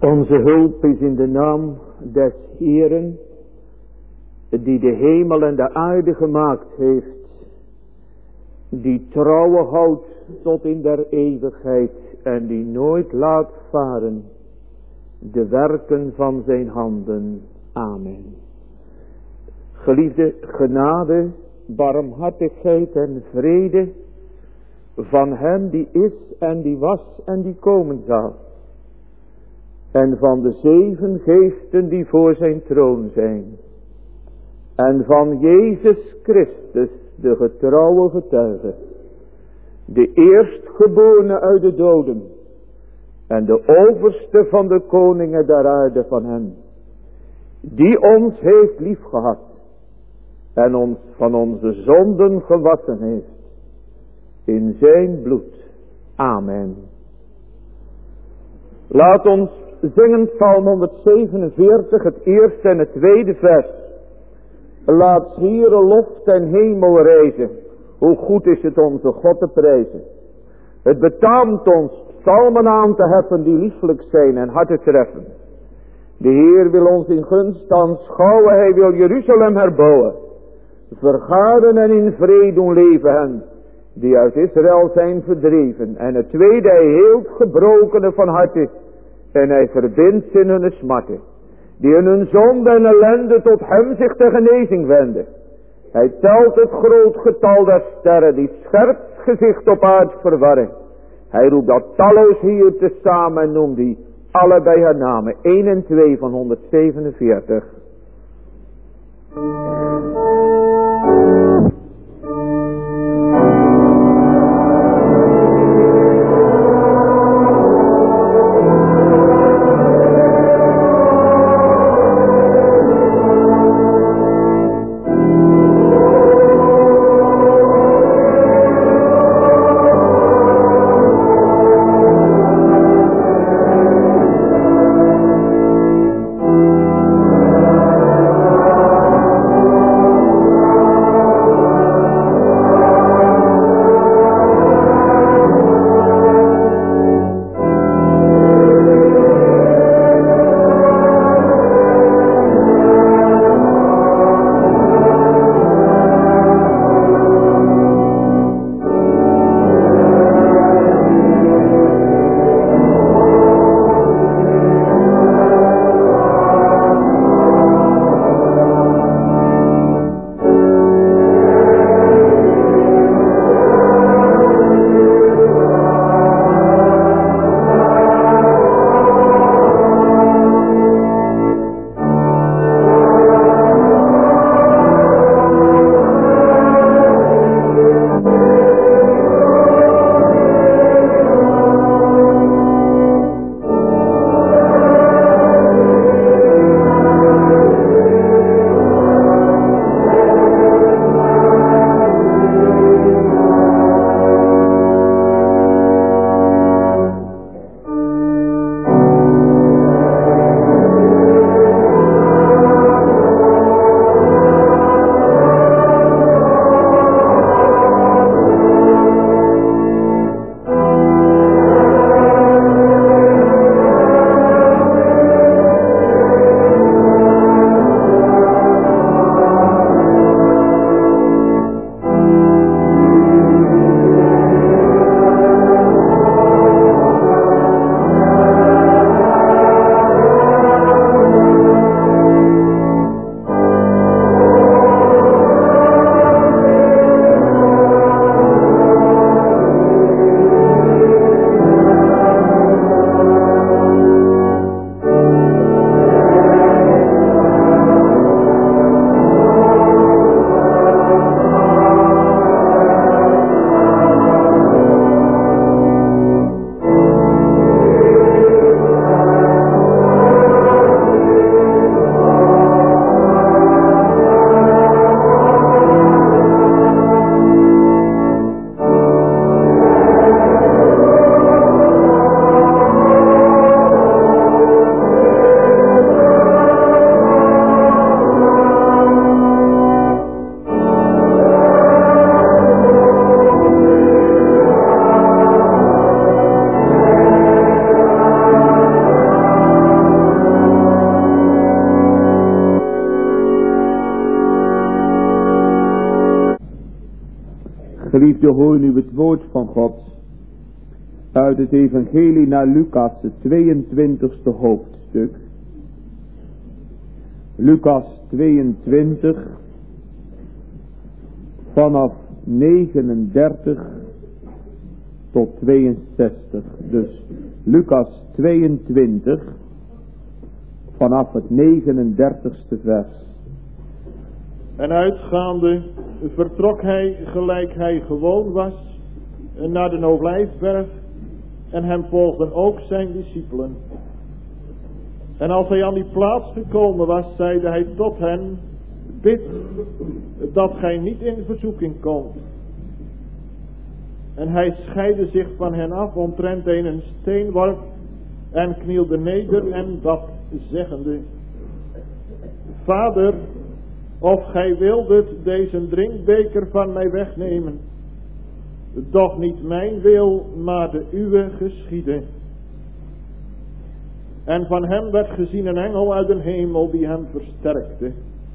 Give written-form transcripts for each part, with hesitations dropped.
Onze hulp is in de naam des Heeren, die de hemel en de aarde gemaakt heeft, die trouwe houdt tot in der eeuwigheid en die nooit laat varen de werken van zijn handen. Amen. Geliefde, genade, barmhartigheid en vrede van hem die is en die was en die komen zal. En van de 7 geesten die voor zijn troon zijn. En van Jezus Christus, de getrouwe getuige. De eerstgeborene uit de doden. En de overste van de koningen der aarde van hem. Die ons heeft liefgehad. En ons van onze zonden gewassen heeft. In zijn bloed. Amen. Laat ons zingen Psalm 147, het eerste en het tweede vers. Laat Heere lof ten hemel reizen. Hoe goed is het onze God te prijzen. Het betaamt ons psalmen aan te heffen die lieflijk zijn en hart te treffen. De Heer wil ons in gunst aanschouwen, hij wil Jeruzalem herbouwen. Vergaren en in vrede doen leven hen, die uit Israël zijn verdreven. En het tweede, hij heelt gebrokenen van harte. En hij verbindt in hun smarten. Die in hun zonde en ellende tot hem zich ter genezing wenden. Hij telt het groot getal der sterren die scherp gezicht op aard verwarren. Hij roept dat talloos hier tezamen en noemt die alle bij haar namen. 1 en 2 van 147. Geliefde, hoor nu het woord van God uit het evangelie naar Lucas, het 22e hoofdstuk. Lucas 22, vanaf 39 tot 62. Dus Lucas 22, vanaf het 39ste vers. En uitgaande vertrok hij gelijk hij gewoon was naar de Olijfberg, en hem volgden ook zijn discipelen. En als hij aan die plaats gekomen was, zeide hij tot hen: bid dat gij niet in verzoeking komt. En hij scheidde zich van hen af omtrent een steenworp en knielde neder en bad, zeggende: Vader, of gij wildet deze drinkbeker van mij wegnemen, doch niet mijn wil, maar de uwe geschiede. En van hem werd gezien een engel uit de hemel die hem versterkte.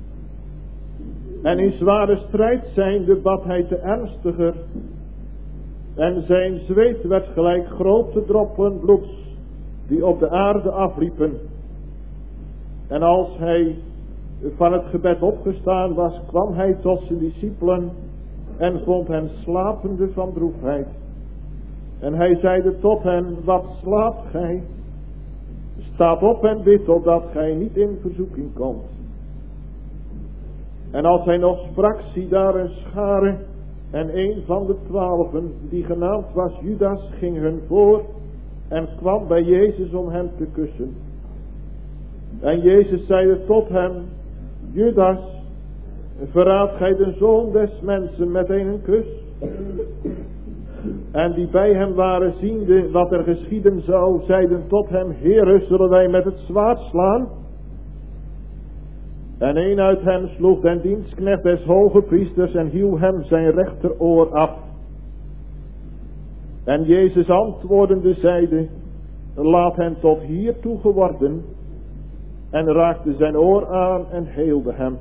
En in zware strijd zijnde bad hij te ernstiger, en zijn zweet werd gelijk grote droppen bloeds die op de aarde afliepen. En als hij van het gebed opgestaan was, kwam hij tot zijn discipelen en vond hen slapende van droefheid. En hij zeide tot hen: wat slaapt gij? Staat op en bid, opdat gij niet in verzoeking komt. En als hij nog sprak, zie daar een schare, en een van de 12, die genaamd was Judas, ging hun voor en kwam bij Jezus om hem te kussen. En Jezus zeide tot hem: Judas, verraadt gij de Zoon des mensen met een kus? En die bij hem waren, ziende wat er geschieden zou, zeiden tot hem: Heere, zullen wij met het zwaard slaan? En een uit hen sloeg den dienstknecht des hoge priesters en hieuw hem zijn rechteroor af. En Jezus antwoordende zeide: laat hen tot hiertoe geworden, en raakte zijn oor aan en heelde hem.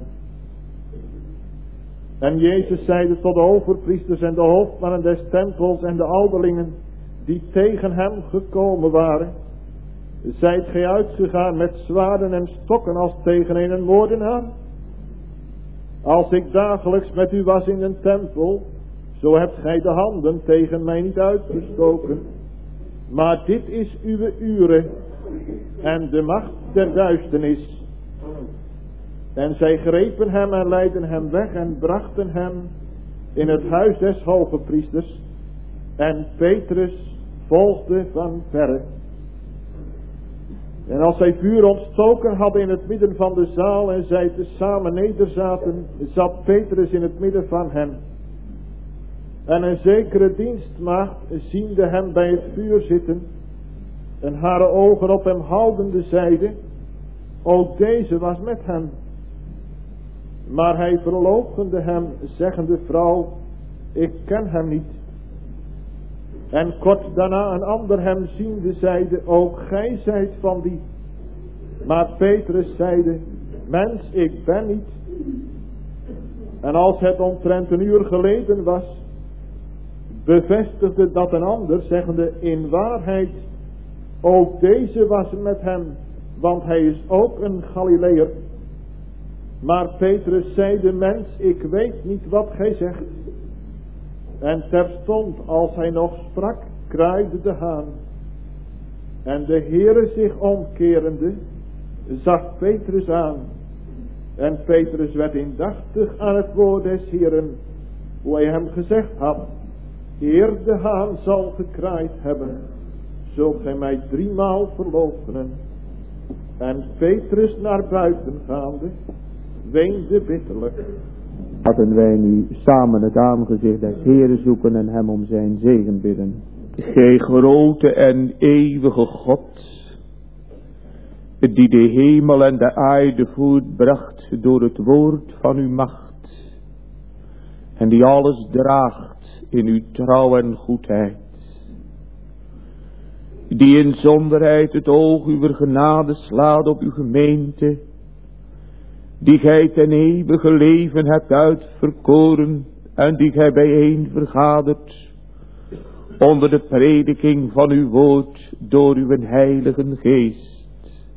En Jezus zeide tot de overpriesters en de hoofdmannen des tempels en de ouderlingen die tegen hem gekomen waren: zijt gij uitgegaan met zwaarden en stokken als tegen een moordenaar? Als ik dagelijks met u was in een tempel, zo hebt gij de handen tegen mij niet uitgestoken. Maar dit is uw ure en de macht der duisternis. En zij grepen hem en leidden hem weg en brachten hem in het huis des hoge priesters. En Petrus volgde van verre. En als zij vuur ontstoken hadden in het midden van de zaal en zij tezamen nederzaten, zat Petrus in het midden van hen. En een zekere dienstmaagd, ziende hem bij het vuur zitten en haar ogen op hem houdende, zeide: ook deze was met hem. Maar hij verloochende hem, zeggende: vrouw, ik ken hem niet. En kort daarna een ander hem ziende, zeide: ook gij zijt van die. Maar Petrus zeide: mens, ik ben niet. En als het omtrent een uur geleden was, bevestigde dat een ander, zeggende: in waarheid, ook deze was met hem, want hij is ook een Galileër. Maar Petrus zeide: mens, ik weet niet wat gij zegt. En terstond als hij nog sprak, kraaide de haan. En de Heere zich omkerende, zag Petrus aan. En Petrus werd indachtig aan het woord des Heeren, hoe hij hem gezegd had: eer de haan zal gekraaid hebben, zult gij mij 3 maal verloochenen. En Petrus naar buiten gaande, weende bitterlijk. Laten wij nu samen het aangezicht des Heeren zoeken en hem om zijn zegen bidden. Gij grote en eeuwige God, die de hemel en de aarde voortbracht door het woord van uw macht, en die alles draagt in uw trouw en goedheid, die in zonderheid het oog uw genade slaat op uw gemeente, die gij ten eeuwige leven hebt uitverkoren en die gij bijeen vergadert onder de prediking van uw woord door uw heilige geest.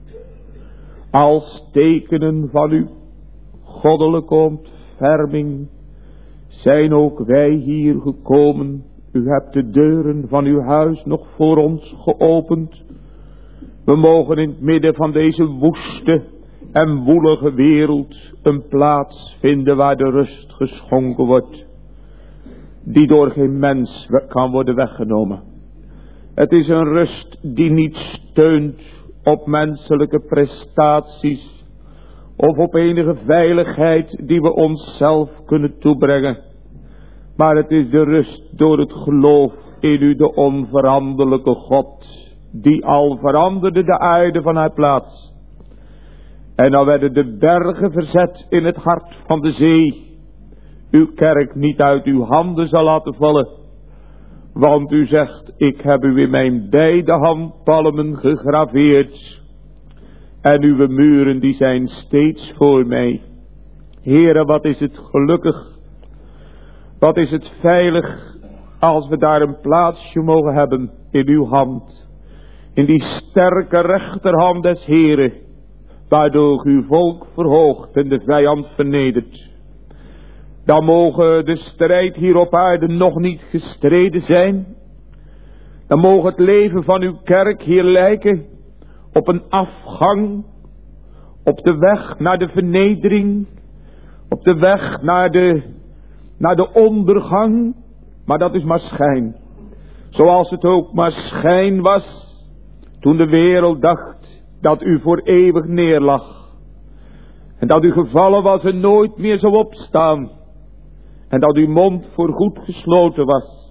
Als tekenen van uw goddelijke ontferming zijn ook wij hier gekomen. U hebt de deuren van uw huis nog voor ons geopend. We mogen in het midden van deze woeste en woelige wereld een plaats vinden waar de rust geschonken wordt, die door geen mens kan worden weggenomen. Het is een rust die niet steunt op menselijke prestaties of op enige veiligheid die we onszelf kunnen toebrengen. Maar het is de rust door het geloof in u, de onveranderlijke God, die al veranderde de aarde van haar plaats. En dan werden de bergen verzet in het hart van de zee. Uw kerk niet uit uw handen zal laten vallen. Want u zegt, ik heb u in mijn beide handpalmen gegraveerd. En uw muren die zijn steeds voor mij. Heere, wat is het gelukkig. Wat is het veilig als we daar een plaatsje mogen hebben in uw hand. In die sterke rechterhand des Heeren. Waardoor uw volk verhoogt en de vijand vernedert. Dan mogen de strijd hier op aarde nog niet gestreden zijn. Dan mogen het leven van uw kerk hier lijken op een afgang. Op de weg naar de vernedering. Op de weg naar de ondergang. Maar dat is maar schijn. Zoals het ook maar schijn was toen de wereld dacht dat u voor eeuwig neerlag. En dat u gevallen was en nooit meer zou opstaan. En dat uw mond voorgoed gesloten was.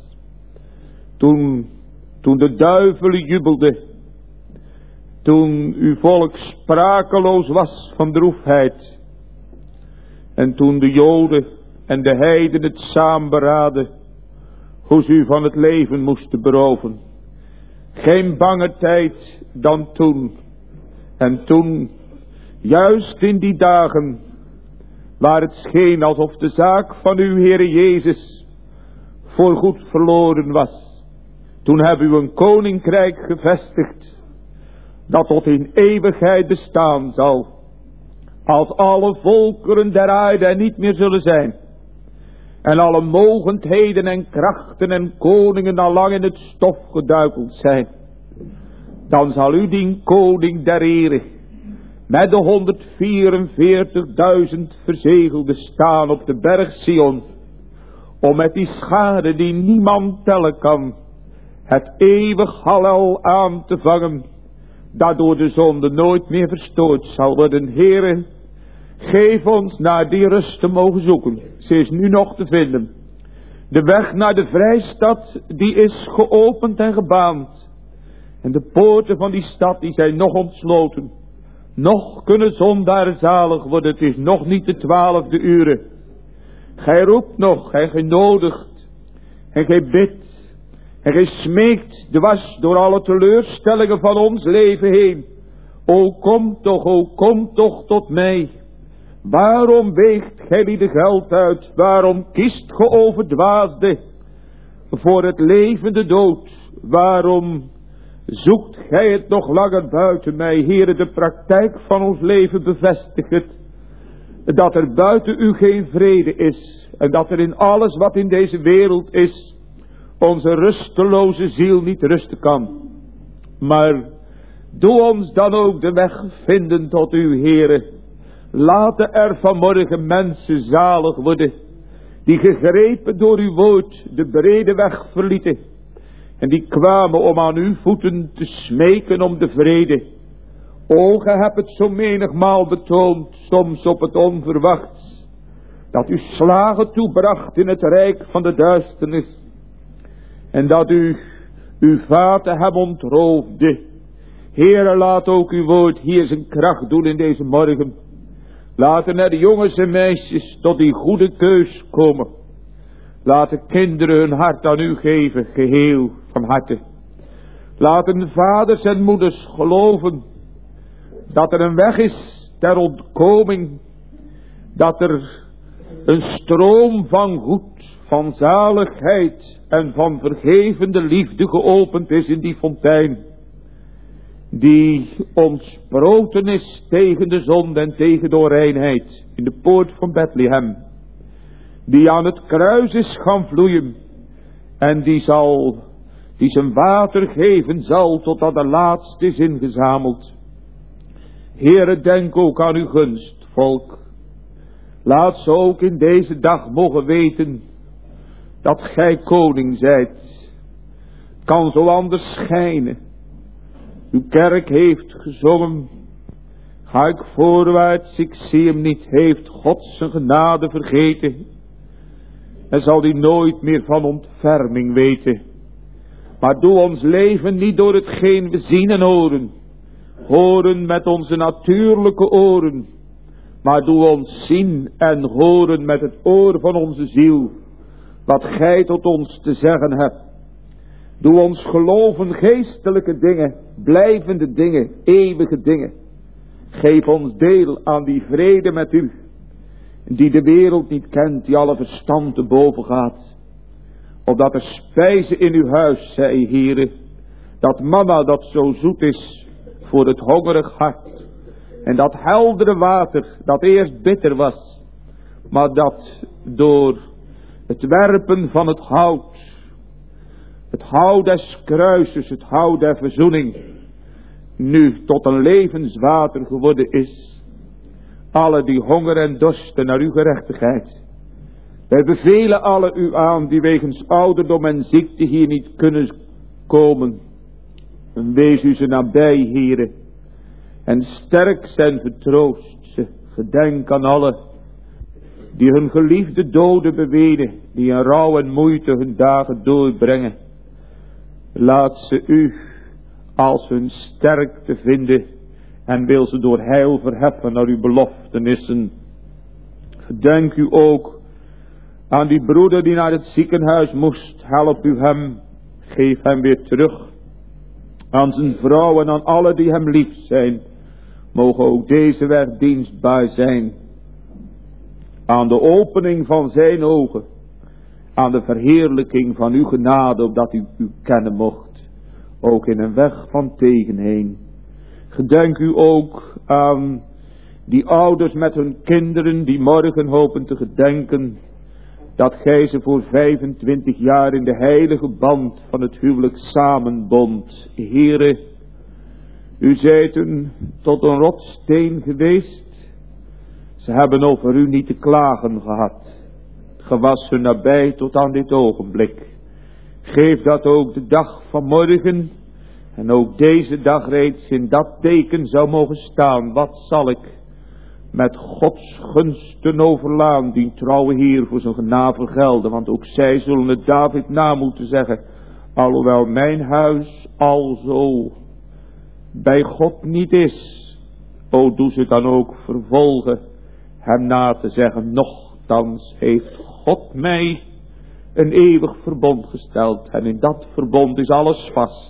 Toen de duivel jubelde. Toen uw volk sprakeloos was van droefheid. En toen de Joden en de heiden het samen beraden. Hoe ze u van het leven moesten beroven. Geen bange tijd dan toen. En toen, juist in die dagen, waar het scheen alsof de zaak van uw Heere Jezus voorgoed verloren was. Toen hebben u een koninkrijk gevestigd, dat tot in eeuwigheid bestaan zal. Als alle volkeren der aarde er niet meer zullen zijn. En alle mogendheden en krachten en koningen al lang in het stof geduikeld zijn. Dan zal u die koning der ere met de 144.000 verzegelden staan op de berg Sion. Om met die schade die niemand tellen kan. Het eeuwig hallel aan te vangen. Dat door de zonde nooit meer verstoord zal worden. Heere, geef ons naar die rust te mogen zoeken. Ze is nu nog te vinden. De weg naar de vrijstad die is geopend en gebaand. En de poorten van die stad die zijn nog ontsloten. Nog kunnen zondaren zalig worden. Het is nog niet de 12e uur. Gij roept nog en gij nodigt. En gij bidt. En gij smeekt dwars door alle teleurstellingen van ons leven heen. O kom toch tot mij. Waarom weegt gij de geld uit? Waarom kiest ge overdwaasde voor het levende dood? Waarom zoekt gij het nog langer buiten mij? Heere, de praktijk van ons leven bevestigt het. Dat er buiten u geen vrede is. En dat er in alles wat in deze wereld is, onze rusteloze ziel niet rusten kan. Maar doe ons dan ook de weg vinden tot uw Heere. Laten er vanmorgen mensen zalig worden, die gegrepen door uw woord de brede weg verlieten. En die kwamen om aan uw voeten te smeken om de vrede. O, gij hebt het zo menigmaal betoond, soms op het onverwachts, dat u slagen toebracht in het rijk van de duisternis. En dat u uw vaten hem ontroofde. Heere, laat ook uw woord hier zijn kracht doen in deze morgen. Laten er jongens en meisjes tot die goede keus komen. Laten kinderen hun hart aan u geven, geheel van harte. Laten vaders en moeders geloven dat er een weg is ter ontkoming. Dat er een stroom van goed, van zaligheid en van vergevende liefde geopend is in die fontein, die ontsproten is tegen de zonde en tegen de onreinheid in de poort van Bethlehem, die aan het kruis is gaan vloeien en die zijn water geven zal totdat de laatste is ingezameld. Heere, denk ook aan uw gunst, volk. Laat ze ook in deze dag mogen weten dat gij koning zijt. Het kan zo anders schijnen. Uw kerk heeft gezongen. Ga ik voorwaarts, ik zie hem niet. Heeft God zijn genade vergeten. En zal die nooit meer van ontferming weten. Maar doe ons leven niet door hetgeen we zien en horen. Horen met onze natuurlijke oren. Maar doe ons zien en horen met het oor van onze ziel. Wat gij tot ons te zeggen hebt. Doe ons geloven geestelijke dingen, blijvende dingen, eeuwige dingen. Geef ons deel aan die vrede met u, die de wereld niet kent, die alle verstand te boven gaat. Opdat er spijze in uw huis zij, Heere, dat manna dat zo zoet is voor het hongerig hart. En dat heldere water dat eerst bitter was, maar dat door het werpen van het hout des kruises, het hout der verzoening, nu tot een levenswater geworden is. Alle die honger en dorsten naar uw gerechtigheid. Wij bevelen alle u aan die wegens ouderdom en ziekte hier niet kunnen komen. En wees u ze nabij, Heere. En sterk zijn vertroost ze. Gedenk aan alle die hun geliefde doden bewenen, die in rouw en moeite hun dagen doorbrengen. Laat ze u als hun sterkte vinden en wil ze door heil verheffen naar uw beloftenissen. Gedenk u ook aan die broeder die naar het ziekenhuis moest. Help u hem, geef hem weer terug. Aan zijn vrouw en aan alle die hem lief zijn, mogen ook deze weg dienstbaar zijn. Aan de opening van zijn ogen, aan de verheerlijking van uw genade, opdat u kennen mocht, ook in een weg van tegenheen. Gedenk u ook aan die ouders met hun kinderen, die morgen hopen te gedenken, dat gij ze voor 25 jaar in de heilige band van het huwelijk samenbond. Heere, u zijt tot een rotsteen geweest. Ze hebben over u niet te klagen gehad. Ge was hun nabij tot aan dit ogenblik. Geef dat ook de dag van morgen en ook deze dag reeds in dat teken zou mogen staan. Wat zal ik met Gods gunsten overlaan, die trouwe Heer voor zijn genade vergelden, want ook zij zullen het David na moeten zeggen, alhoewel mijn huis alzo bij God niet is, o doe ze dan ook vervolgen, hem na te zeggen, nochtans heeft God mij een eeuwig verbond gesteld en in dat verbond is alles vast.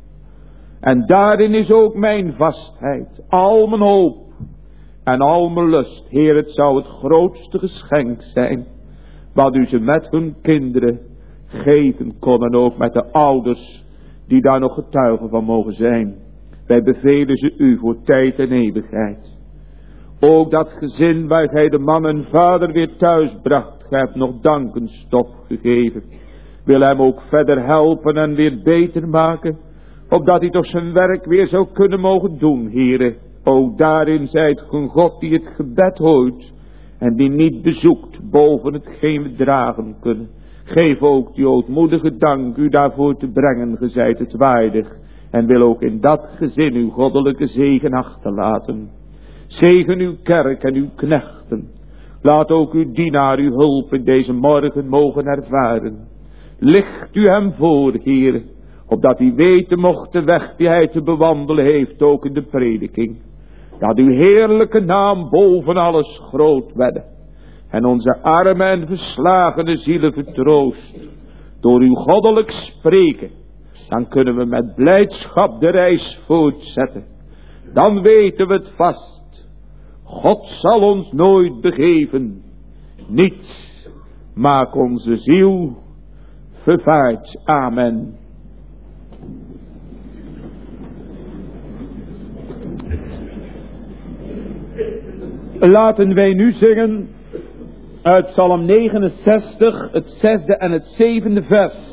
En daarin is ook mijn vastheid, al mijn hoop en al mijn lust. Heer, het zou het grootste geschenk zijn wat u ze met hun kinderen geven kon en ook met de ouders die daar nog getuigen van mogen zijn. Wij bevelen ze u voor tijd en eeuwigheid. Ook dat gezin waar gij de man en vader weer thuis bracht, gij hebt nog dankenstof gegeven. Wil hem ook verder helpen en weer beter maken, opdat hij toch zijn werk weer zou kunnen mogen doen, Heere. Ook daarin zijt ge een God die het gebed hoort en die niet bezoekt boven hetgeen we dragen kunnen. Geef ook die ootmoedige dank u daarvoor te brengen, ge zijt het waardig. En wil ook in dat gezin uw goddelijke zegen achterlaten. Zegen uw kerk en uw knechten. Laat ook uw dienaar uw hulp in deze morgen mogen ervaren. Licht u hem voor, Heer, opdat hij weten mocht de weg die hij te bewandelen heeft, ook in de prediking. Dat uw heerlijke naam boven alles groot wedde. En onze arme en verslagene zielen vertroost. Door uw goddelijk spreken. Dan kunnen we met blijdschap de reis voortzetten. Dan weten we het vast. God zal ons nooit begeven. niets maakt onze ziel vervaard. Amen. Laten wij nu zingen uit Psalm 69, het 6e en het 7e vers.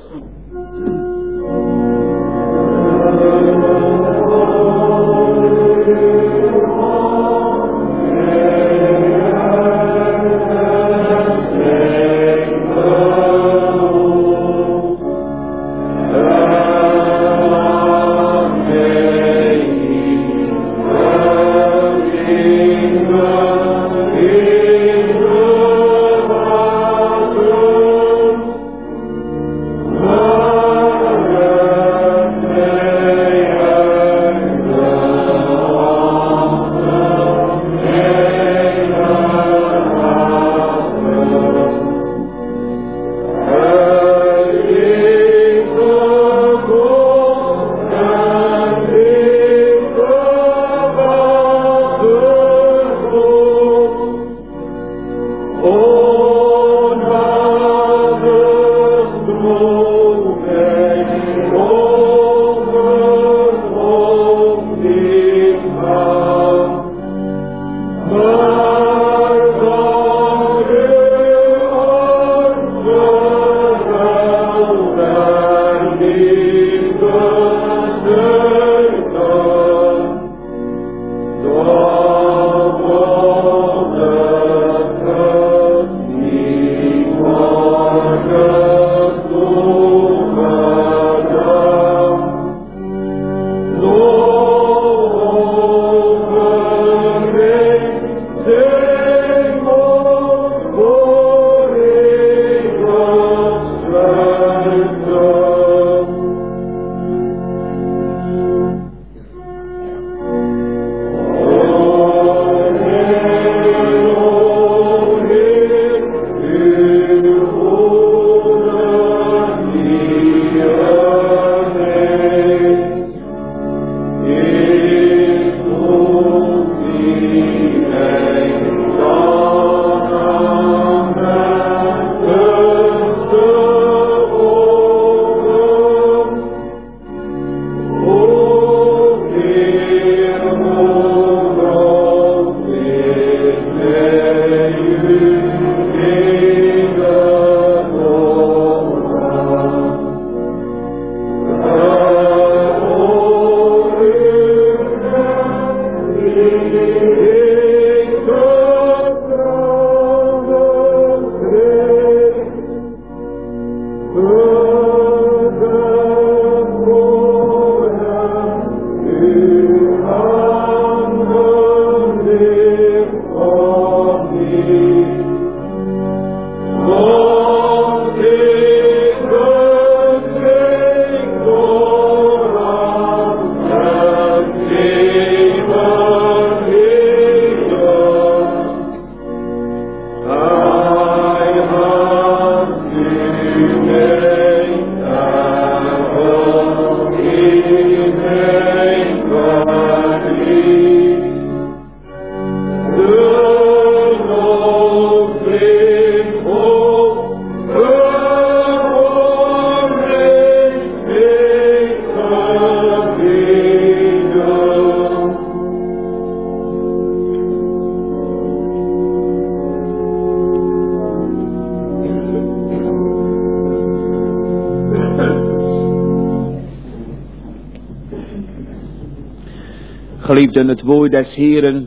Geliefden, het woord des Heeren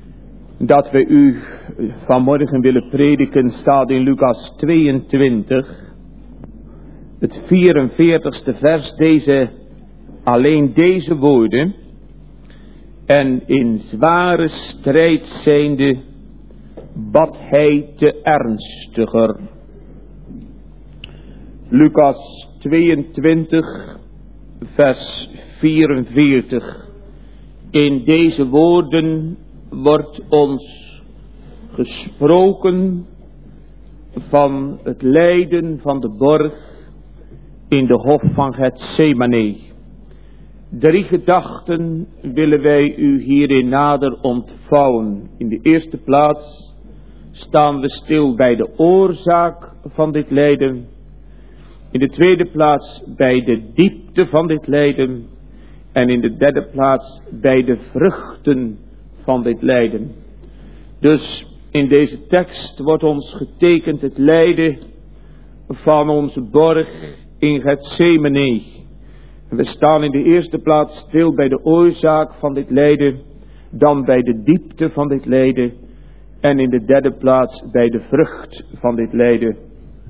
dat we u vanmorgen willen prediken staat in Lucas 22, het 44ste vers, alleen deze woorden. En in zware strijd zijnde bad hij te ernstiger. Lucas 22, vers 44. In deze woorden wordt ons gesproken van het lijden van de borg in de hof van Getsemane. 3 gedachten willen wij u hierin nader ontvouwen. In de eerste plaats staan we stil bij de oorzaak van dit lijden. In de tweede plaats bij de diepte van dit lijden. En in de derde plaats bij de vruchten van dit lijden. Dus in deze tekst wordt ons getekend het lijden van onze borg in Gethsemane. We staan in de eerste plaats stil bij de oorzaak van dit lijden, dan bij de diepte van dit lijden en in de derde plaats bij de vrucht van dit lijden.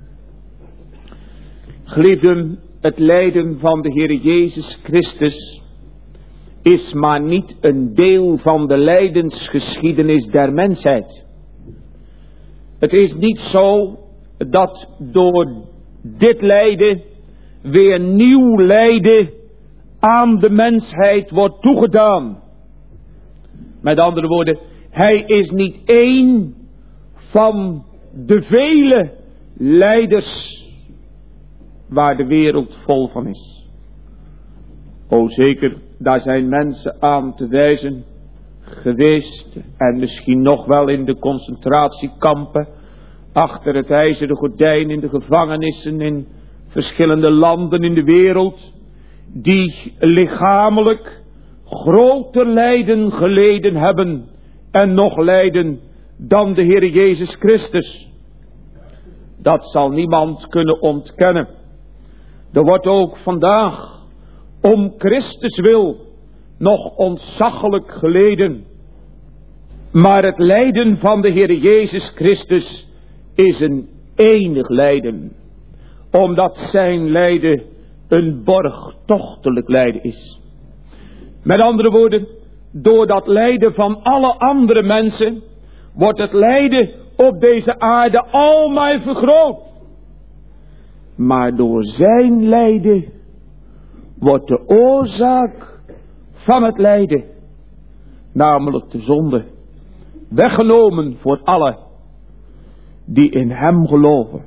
Geliefden, het lijden van de Heer Jezus Christus is maar niet een deel van de lijdensgeschiedenis der mensheid. Het is niet zo dat door dit lijden weer nieuw lijden aan de mensheid wordt toegedaan. Met andere woorden, hij is niet één van de vele lijders waar de wereld vol van is. O zeker, daar zijn mensen aan te wijzen geweest en misschien nog wel in de concentratiekampen, achter het ijzeren gordijn in de gevangenissen in verschillende landen in de wereld, die lichamelijk groter lijden geleden hebben en nog lijden dan de Heer Jezus Christus. Dat zal niemand kunnen ontkennen. Er wordt ook vandaag om Christus wil nog ontzaglijk geleden. Maar het lijden van de Heer Jezus Christus is een enig lijden. Omdat zijn lijden een borgtochtelijk lijden is. Met andere woorden, door dat lijden van alle andere mensen wordt het lijden op deze aarde almaar vergroot. Maar door zijn lijden wordt de oorzaak van het lijden, namelijk de zonde, weggenomen voor allen die in hem geloven.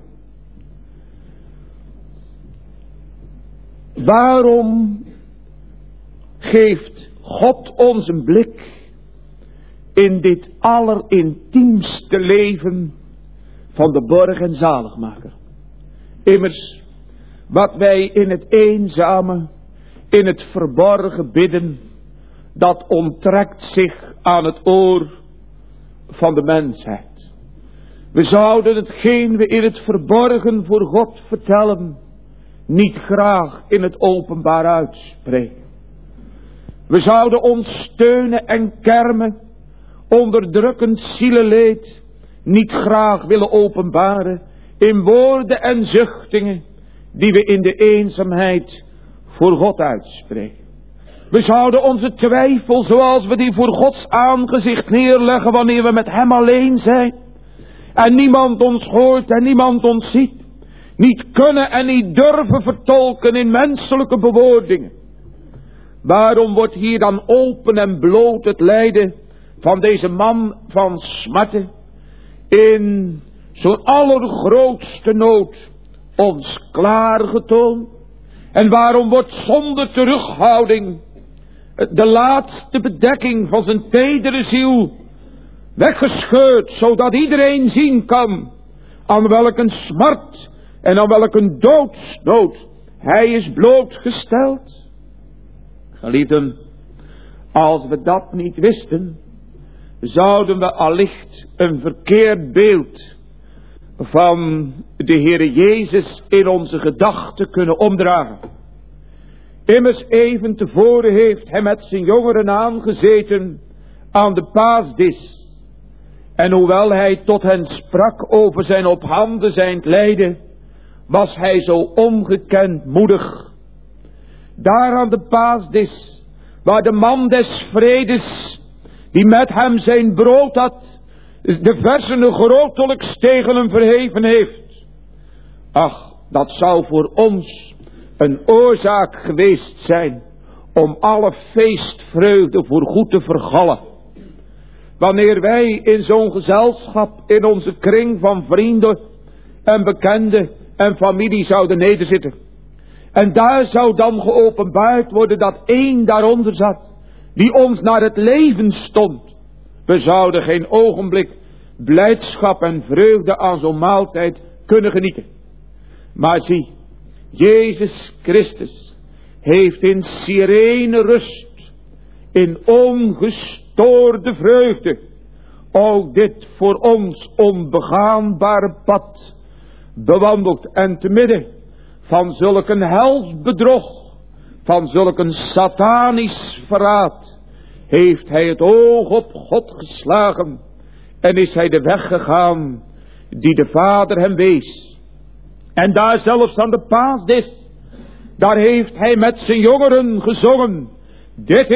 Waarom geeft God ons een blik in dit allerintiemste leven van de borg en zaligmaker? Immers, wat wij in het eenzame, in het verborgen bidden, dat onttrekt zich aan het oor van de mensheid. We zouden hetgeen we in het verborgen voor God vertellen, niet graag in het openbaar uitspreken. We zouden ons steunen en kermen, onderdrukkend zielenleed, niet graag willen openbaren in woorden en zuchtingen die we in de eenzaamheid voor God uitspreken. We zouden onze twijfel, zoals we die voor Gods aangezicht neerleggen wanneer we met hem alleen zijn en niemand ons hoort en niemand ons ziet, niet kunnen en niet durven vertolken in menselijke bewoordingen. Waarom wordt hier dan open en bloot het lijden van deze man van smarten in zo'n allergrootste nood ons klaargetoond? En waarom wordt zonder terughouding de laatste bedekking van zijn tedere ziel weggescheurd, zodat iedereen zien kan aan welke smart en aan welke doodsnood hij is blootgesteld? Geliefden, als we dat niet wisten, zouden we allicht een verkeerd beeld van de Heere Jezus in onze gedachten kunnen omdragen. Immers even tevoren heeft hij met zijn jongeren aangezeten aan de paasdis. En hoewel hij tot hen sprak over zijn op handen zijnd lijden, was hij zo ongekend moedig. Daar aan de paasdis, waar de man des vredes, die met hem zijn brood had, de versene grotelijks tegen hem verheven heeft. Ach, dat zou voor ons een oorzaak geweest zijn om alle feestvreugde voorgoed te vergallen. Wanneer wij in zo'n gezelschap, in onze kring van vrienden en bekenden en familie zouden nederzitten. En daar zou dan geopenbaard worden dat één daaronder zat, die ons naar het leven stond. We zouden geen ogenblik blijdschap en vreugde aan zo'n maaltijd kunnen genieten. Maar zie, Jezus Christus heeft in serene rust, in ongestoorde vreugde, ook dit voor ons onbegaanbare pad bewandeld. En te midden van zulk een hels bedrog, van zulk een satanisch verraad, heeft hij het oog op God geslagen en is hij de weg gegaan die de Vader hem wees. En daar zelfs aan de paasdis, daar heeft hij met zijn jongeren gezongen: Dit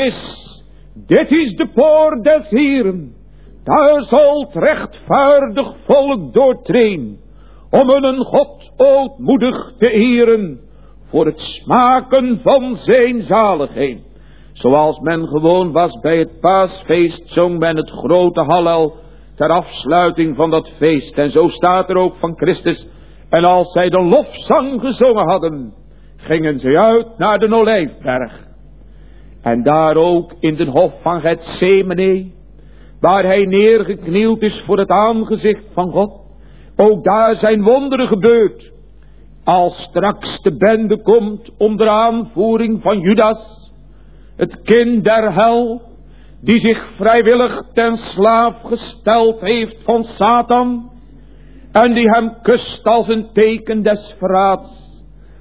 is de poort des Heeren, daar zal het rechtvaardig volk doortreden, om hun God ootmoedig te eren, voor het smaken van zijn zaligheid. Zoals men gewoon was bij het paasfeest, zong men het grote hallel ter afsluiting van dat feest. En zo staat er ook van Christus: en als zij de lofzang gezongen hadden, gingen zij uit naar de Olijfberg. En daar ook in de hof van Getsemane, waar hij neergeknield is voor het aangezicht van God, ook daar zijn wonderen gebeurd. Als straks de bende komt onder aanvoering van Judas, het kind der hel, die zich vrijwillig ten slaaf gesteld heeft van Satan, en die hem kust als een teken des verraads,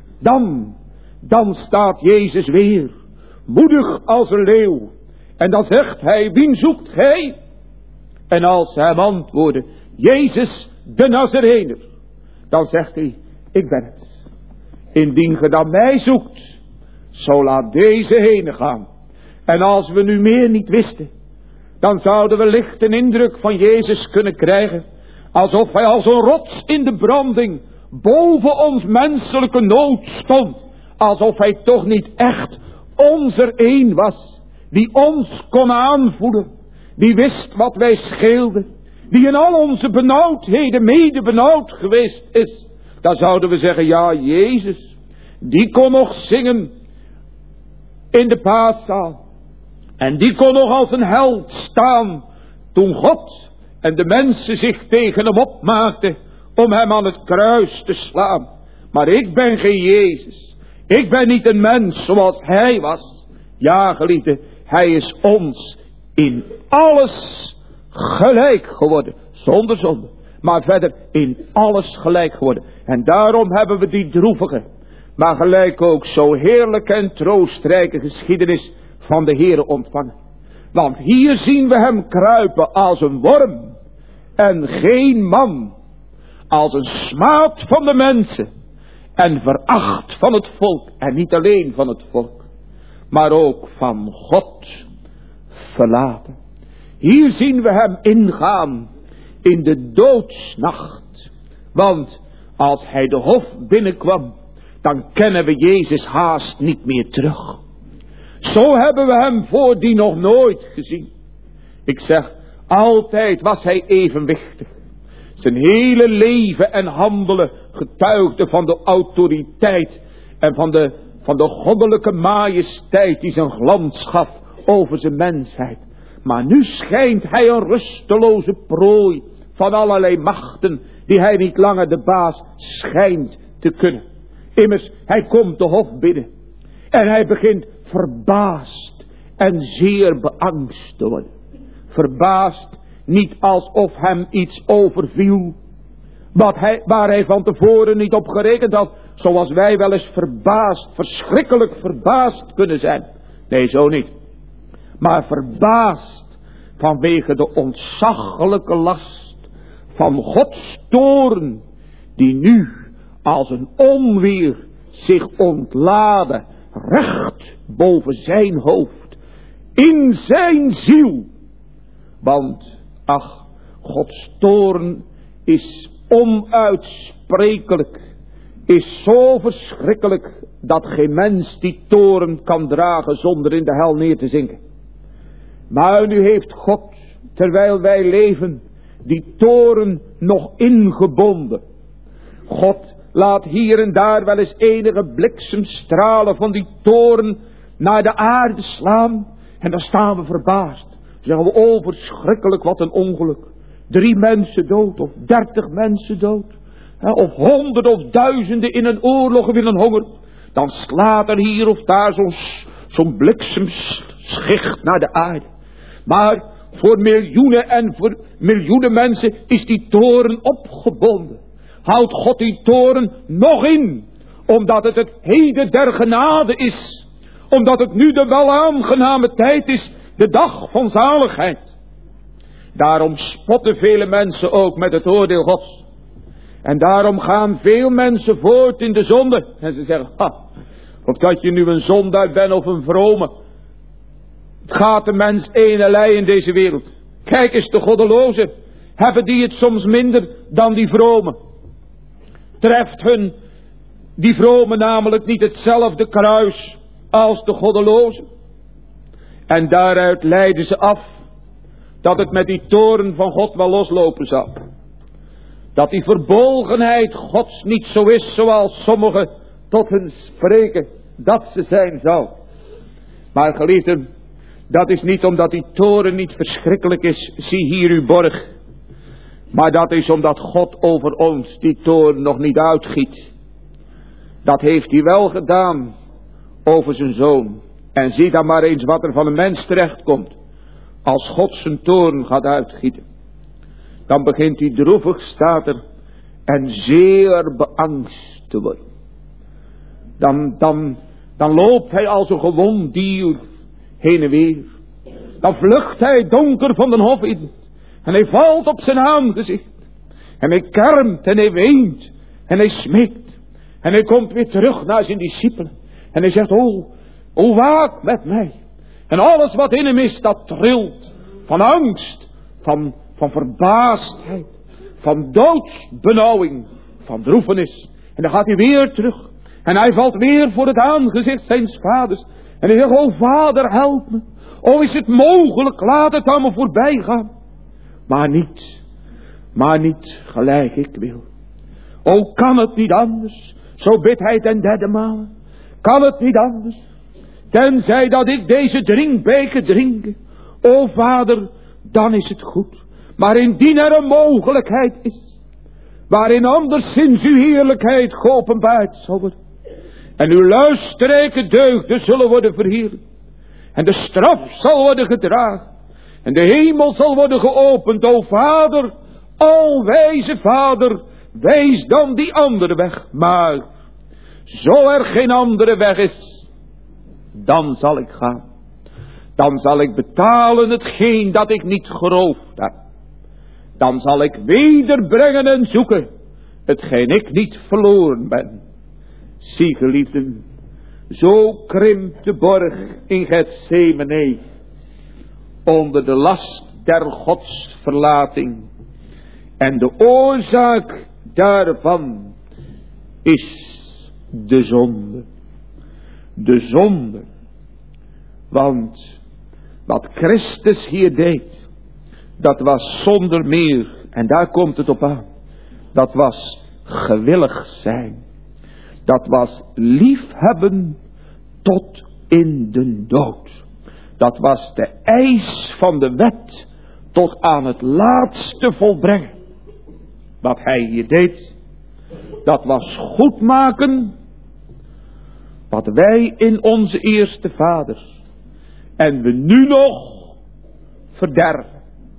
dan staat Jezus weer, moedig als een leeuw, en dan zegt hij: wien zoekt gij? En als hij hem antwoordde: Jezus de Nazarener, dan zegt hij: ik ben het. Indien ge dan mij zoekt, zo laat deze heen gaan. En als we nu meer niet wisten, dan zouden we licht een indruk van Jezus kunnen krijgen, alsof hij als een rots in de branding boven ons menselijke nood stond, alsof hij toch niet echt onze een was, die ons kon aanvoelen, die wist wat wij scheelden, die in al onze benauwdheden mede benauwd geweest is. Dan zouden we zeggen: ja, Jezus, die kon nog zingen in de paaszaal. En die kon nog als een held staan toen God en de mensen zich tegen hem opmaakten om hem aan het kruis te slaan. Maar ik ben geen Jezus. Ik ben niet een mens zoals hij was. Ja, geliefde, hij is ons in alles gelijk geworden. Zonder zonde. Maar verder in alles gelijk geworden. En daarom hebben we die droevige, maar gelijk ook zo heerlijke en troostrijke geschiedenis van de Heere ontvangen. Want hier zien we hem kruipen als een worm en geen man, als een smaad van de mensen en veracht van het volk. En niet alleen van het volk, maar ook van God verlaten. Hier zien we hem ingaan in de doodsnacht. Want als hij de hof binnenkwam, dan kennen we Jezus haast niet meer terug. Zo hebben we hem voordien nog nooit gezien. Ik zeg, altijd was hij evenwichtig. Zijn hele leven en handelen getuigde van de autoriteit en van de goddelijke majesteit die zijn glans gaf over zijn mensheid. Maar nu schijnt hij een rusteloze prooi van allerlei machten die hij niet langer de baas schijnt te kunnen. Immers, hij komt de hof binnen en hij begint verbaasd en zeer beangst te worden. Verbaasd, niet alsof hem iets overviel waar hij van tevoren niet op gerekend had, zoals wij wel eens verbaasd, verschrikkelijk verbaasd kunnen zijn. Nee, zo niet. Maar verbaasd vanwege de ontzaglijke last van Gods toorn, die nu als een onweer zich ontlaadde recht boven zijn hoofd, in zijn ziel. Want, ach, Gods toorn is onuitsprekelijk, is zo verschrikkelijk, dat geen mens die toorn kan dragen zonder in de hel neer te zinken. Maar nu heeft God, terwijl wij leven, die toorn nog ingebonden. God laat hier en daar wel eens enige bliksemstralen van die toorn naar de aarde slaan. En dan staan we verbaasd. Dan zeggen we, oh verschrikkelijk, wat een ongeluk. 3 mensen dood of 30 mensen dood. Of 100 of duizenden in een oorlog of in een honger. Dan slaat er hier of daar zo'n bliksemschicht naar de aarde. Maar voor miljoenen en voor miljoenen mensen is die toren opgebonden. Houdt God die toren nog in. Omdat het heden der genade is. Omdat het nu de welaangename tijd is. De dag van zaligheid. Daarom spotten vele mensen ook met het oordeel Gods. En daarom gaan veel mensen voort in de zonde. En ze zeggen, of dat je nu een zondaar bent of een vrome. Het gaat de mens eenelei in deze wereld. Kijk eens, de goddelozen. Hebben die het soms minder dan die vrome? Treft hun, die vrome namelijk, niet hetzelfde kruis als de goddelozen? En daaruit leiden ze af dat het met die toren van God wel loslopen zal. Dat die verbolgenheid Gods niet zo is zoals sommigen tot hun spreken dat ze zijn zou. Maar geliefden, dat is niet omdat die toren niet verschrikkelijk is, zie hier uw borg. Maar dat is omdat God over ons die toren nog niet uitgiet. Dat heeft hij wel gedaan over zijn zoon. En zie dan maar eens wat er van een mens terechtkomt. Als God zijn toren gaat uitgieten. Dan begint hij droevig, staat er, en zeer beangst te worden. Dan loopt hij als een gewond dier heen en weer. Dan vlucht hij donker van den hof in. En hij valt op zijn aangezicht. En hij kermt en hij weent. En hij smeekt. En hij komt weer terug naar zijn discipelen. En hij zegt, o waak met mij. En alles wat in hem is, dat trilt. Van angst. Van verbaasdheid. Van doodsbenauwing. Van droefenis. En dan gaat hij weer terug. En hij valt weer voor het aangezicht zijns vaders. En hij zegt, o vader, help me. O, is het mogelijk, laat het aan me voorbij gaan. Maar niet gelijk ik wil. O, kan het niet anders? Zo bidt hij ten 3e maal. Kan het niet anders? Tenzij dat ik deze drinkbeker drinke. O vader, dan is het goed. Maar indien er een mogelijkheid is, waarin anderszins uw heerlijkheid geopenbaard zal worden. En uw luisterrijke deugden zullen worden verheerlijkt. En de straf zal worden gedragen. En de hemel zal worden geopend. O vader, alwijze vader, wijs dan die andere weg. Maar zo er geen andere weg is, dan zal ik gaan. Dan zal ik betalen hetgeen dat ik niet geroofd heb. Dan zal ik wederbrengen en zoeken hetgeen ik niet verloren ben. Zie geliefden, zo krimpt de borg in Getsemane onder de last der godsverlating. En de oorzaak daarvan is de zonde. De zonde. Want wat Christus hier deed, dat was zonder meer, en daar komt het op aan, dat was gewillig zijn. Dat was liefhebben tot in de dood. Dat was de eis van de wet tot aan het laatste volbrengen. Wat hij hier deed, dat was goedmaken wat wij in onze eerste vaders en we nu nog verderven.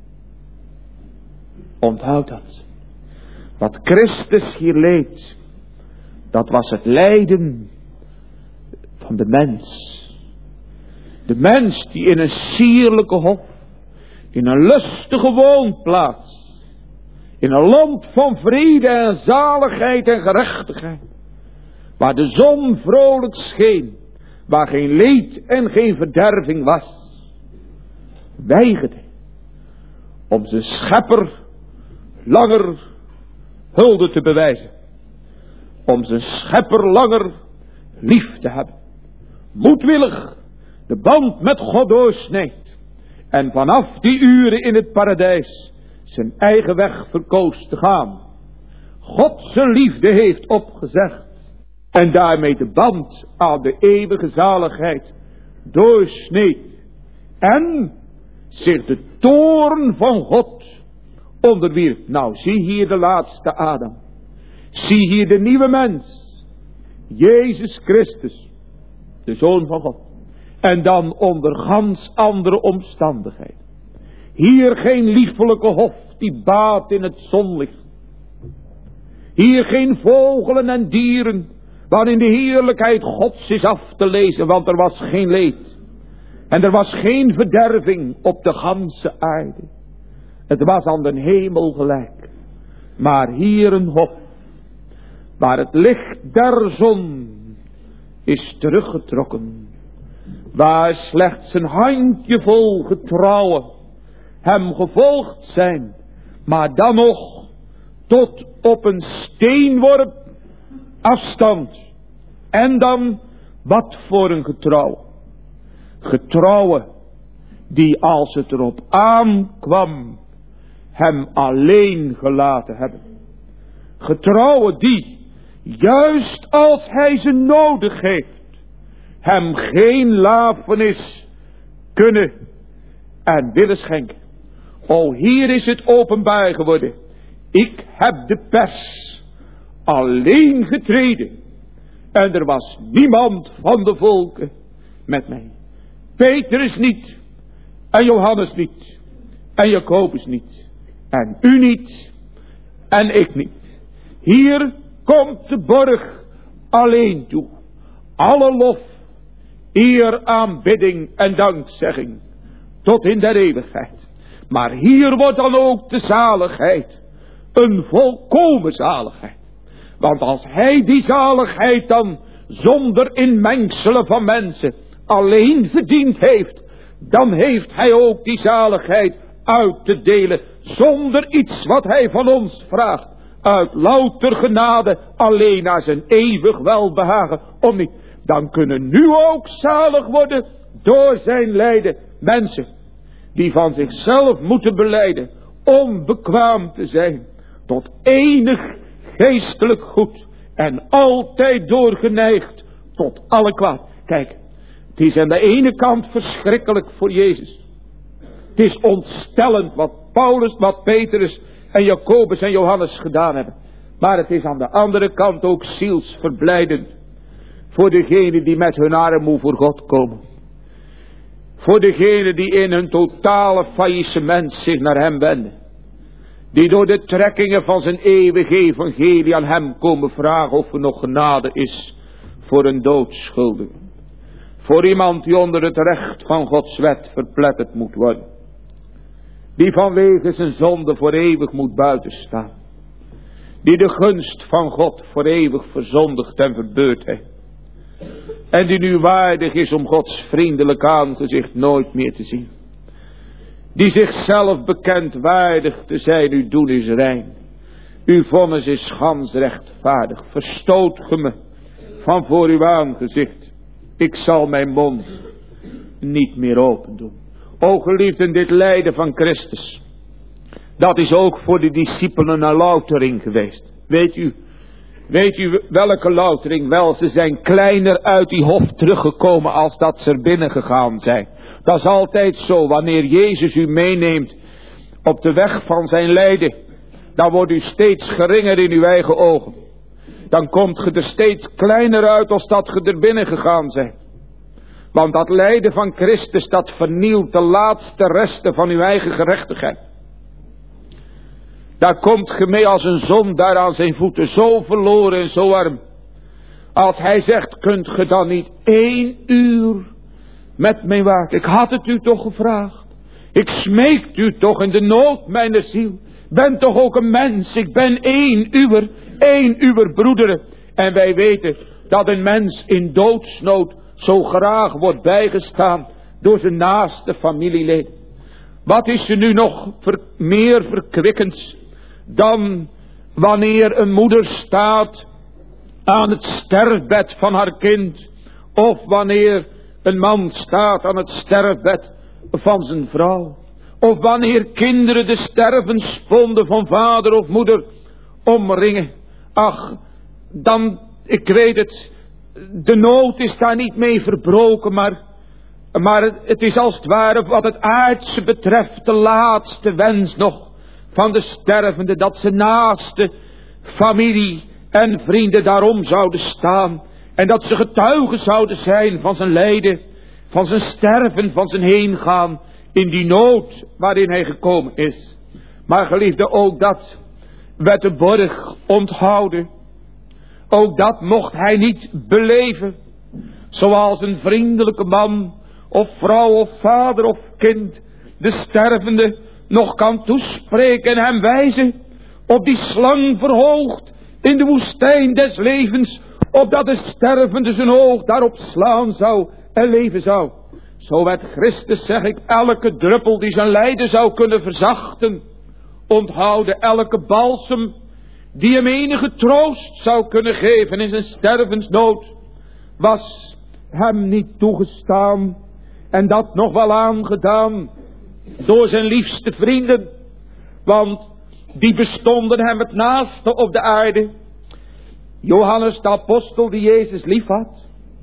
Onthoud dat. Wat Christus hier leed, dat was het lijden van de mens. De mens die in een sierlijke hof, in een lustige woonplaats, in een land van vrede en zaligheid en gerechtigheid, waar de zon vrolijk scheen, waar geen leed en geen verderving was, weigerde om zijn schepper langer hulde te bewijzen. Om zijn schepper langer lief te hebben. Moedwillig de band met God doorsneed. En vanaf die uren in het paradijs zijn eigen weg verkoos te gaan. God zijn liefde heeft opgezegd. En daarmee de band aan de eeuwige zaligheid doorsneed. En zich de toorn van God onderwierp. Nou, zie hier de laatste Adam. Zie hier de nieuwe mens. Jezus Christus, de Zoon van God. En dan onder gans andere omstandigheden. Hier geen liefelijke hof die baat in het zonlicht. Hier geen vogelen en dieren waarin de heerlijkheid Gods is af te lezen, want er was geen leed. En er was geen verderving op de ganse aarde. Het was aan de hemel gelijk. Maar hier een hof, waar het licht der zon is teruggetrokken. Waar slechts een handjevol getrouwen hem gevolgd zijn. Maar dan nog tot op een steenworp afstand. En dan wat voor een getrouw. Getrouwen die als het erop aankwam hem alleen gelaten hebben. Getrouwen die, juist als hij ze nodig heeft, hem geen lafenis kunnen en willen schenken. O, hier is het openbaar geworden. Ik heb de pers alleen getreden. En er was niemand van de volken met mij. Petrus niet. En Johannes niet. En Jacobus niet. En u niet. En ik niet. Hier komt de borg alleen toe. Alle lof, eer, aanbidding en dankzegging. Tot in der eeuwigheid. Maar hier wordt dan ook de zaligheid. Een volkomen zaligheid. Want als hij die zaligheid dan zonder inmengselen van mensen alleen verdiend heeft, dan heeft hij ook die zaligheid uit te delen zonder iets wat hij van ons vraagt. Uit louter genade alleen naar zijn eeuwig welbehagen. Om niet, dan kunnen nu ook zalig worden door zijn lijden mensen die van zichzelf moeten belijden onbekwaam te zijn tot enig geestelijk goed en altijd doorgeneigd tot alle kwaad. Kijk, het is aan de ene kant verschrikkelijk voor Jezus. Het is ontstellend wat Paulus, wat Petrus en Jacobus en Johannes gedaan hebben. Maar het is aan de andere kant ook zielsverblijdend voor degenen die met hun armoe voor God komen. Voor degenen die in hun totale faillissement zich naar hem wenden. Die door de trekkingen van zijn eeuwige evangelie aan hem komen vragen of er nog genade is voor een doodschuldige. Voor iemand die onder het recht van Gods wet verpletterd moet worden. Die vanwege zijn zonde voor eeuwig moet buitenstaan. Die de gunst van God voor eeuwig verzondigd en verbeurd heeft. En die nu waardig is om Gods vriendelijk aangezicht nooit meer te zien. Die zichzelf bekent waardig te zijn, uw doen is rein. Uw vonnis is gans rechtvaardig. Verstoot ge me van voor uw aangezicht. Ik zal mijn mond niet meer open doen. O geliefden, dit lijden van Christus, dat is ook voor de discipelen een loutering geweest. Weet u welke loutering? Wel, ze zijn kleiner uit die hof teruggekomen als dat ze er binnen gegaan zijn. Dat is altijd zo, wanneer Jezus u meeneemt op de weg van zijn lijden, dan wordt u steeds geringer in uw eigen ogen. Dan komt ge er steeds kleiner uit als dat ge er binnen gegaan bent. Want dat lijden van Christus, dat vernielt de laatste resten van uw eigen gerechtigheid. Daar komt ge mee als een zondaar aan zijn voeten, zo verloren en zo arm. Als hij zegt, kunt ge dan niet 1 uur met mij waken? Ik had het u toch gevraagd. Ik smeekt u toch in de nood mijner ziel. Ben toch ook een mens, ik ben 1 uwer broederen. En wij weten dat een mens in doodsnood zo graag wordt bijgestaan door zijn naaste familieleden. Wat is er nu nog meer verkwikkends dan wanneer een moeder staat aan het sterfbed van haar kind, of wanneer een man staat aan het sterfbed van zijn vrouw, of wanneer kinderen de stervenssponden van vader of moeder omringen. Ach, dan, ik weet het, de nood is daar niet mee verbroken, maar het is als het ware wat het aardse betreft de laatste wens nog van de stervende, dat zijn naaste familie en vrienden daarom zouden staan. En dat ze getuigen zouden zijn van zijn lijden, van zijn sterven, van zijn heengaan in die nood waarin hij gekomen is. Maar geliefde, ook dat werd de borg onthouden. Ook dat mocht hij niet beleven. Zoals een vriendelijke man of vrouw of vader of kind de stervende nog kan toespreken en hem wijzen op die slang verhoogd in de woestijn des levens, opdat de stervende zijn oog daarop slaan zou en leven zou. Zo werd Christus, zeg ik, elke druppel die zijn lijden zou kunnen verzachten, onthouden, elke balsem die hem enige troost zou kunnen geven in zijn stervensnood, was hem niet toegestaan. En dat nog wel aangedaan door zijn liefste vrienden, want die bestonden hem het naaste op de aarde. Johannes de apostel die Jezus lief had.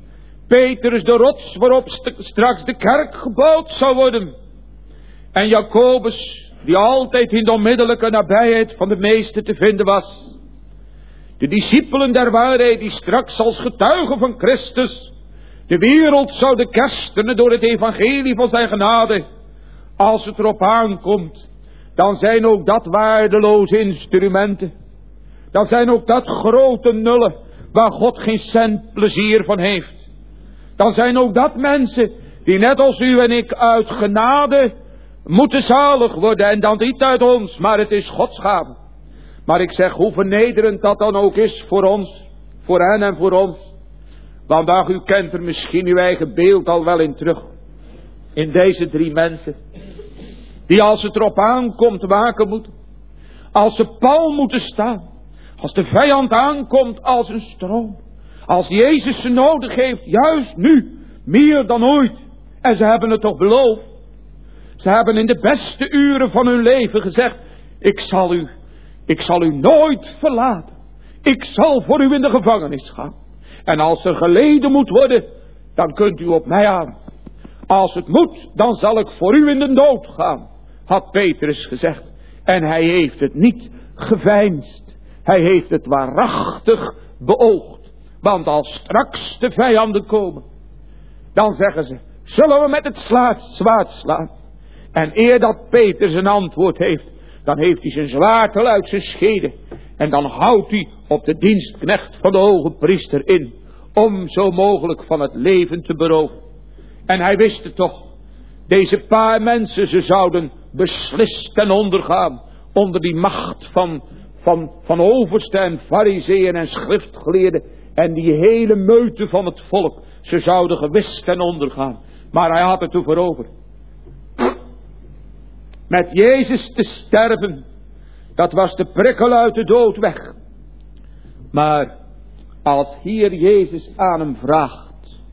Petrus de rots waarop straks de kerk gebouwd zou worden. En Jacobus die altijd in de onmiddellijke nabijheid van de meeste te vinden was. De discipelen der waarheid die straks als getuigen van Christus de wereld zouden kerstenen door het evangelie van zijn genade. Als het erop aankomt, dan zijn ook dat waardeloze instrumenten. Dan zijn ook dat grote nullen waar God geen cent plezier van heeft. Dan zijn ook dat mensen die net als u en ik uit genade moeten zalig worden. En dan niet uit ons, maar het is Gods gave. Maar ik zeg hoe vernederend dat dan ook is voor ons, voor hen en voor ons. Want ach, u kent er misschien uw eigen beeld al wel in terug. In deze drie mensen. Die als het erop aankomt waken moeten. Als ze pal moeten staan. Als de vijand aankomt als een stroom. Als Jezus ze nodig heeft, juist nu, meer dan ooit. En ze hebben het toch beloofd. Ze hebben in de beste uren van hun leven gezegd, ik zal u nooit verlaten. Ik zal voor u in de gevangenis gaan. En als er geleden moet worden, dan kunt u op mij aan. Als het moet, dan zal ik voor u in de dood gaan, had Petrus gezegd. En hij heeft het niet geveinsd. Hij heeft het waarachtig beoogd. Want als straks de vijanden komen, dan zeggen ze, zullen we met het zwaard slaan? En eer dat Petrus een antwoord heeft, dan heeft hij zijn zwaard al uit zijn schede. En dan houdt hij op de dienstknecht van de hoge priester in, om zo mogelijk van het leven te beroven. En hij wist het toch, deze paar mensen, ze zouden beslist ten onder gaan, onder die macht van oversten en farizeeën en schriftgeleerden, en die hele meute van het volk, ze zouden gewist ten onder gaan. Maar hij had het ervoor over. Met Jezus te sterven, dat was de prikkel uit de dood weg. Maar als hier Jezus aan hem vraagt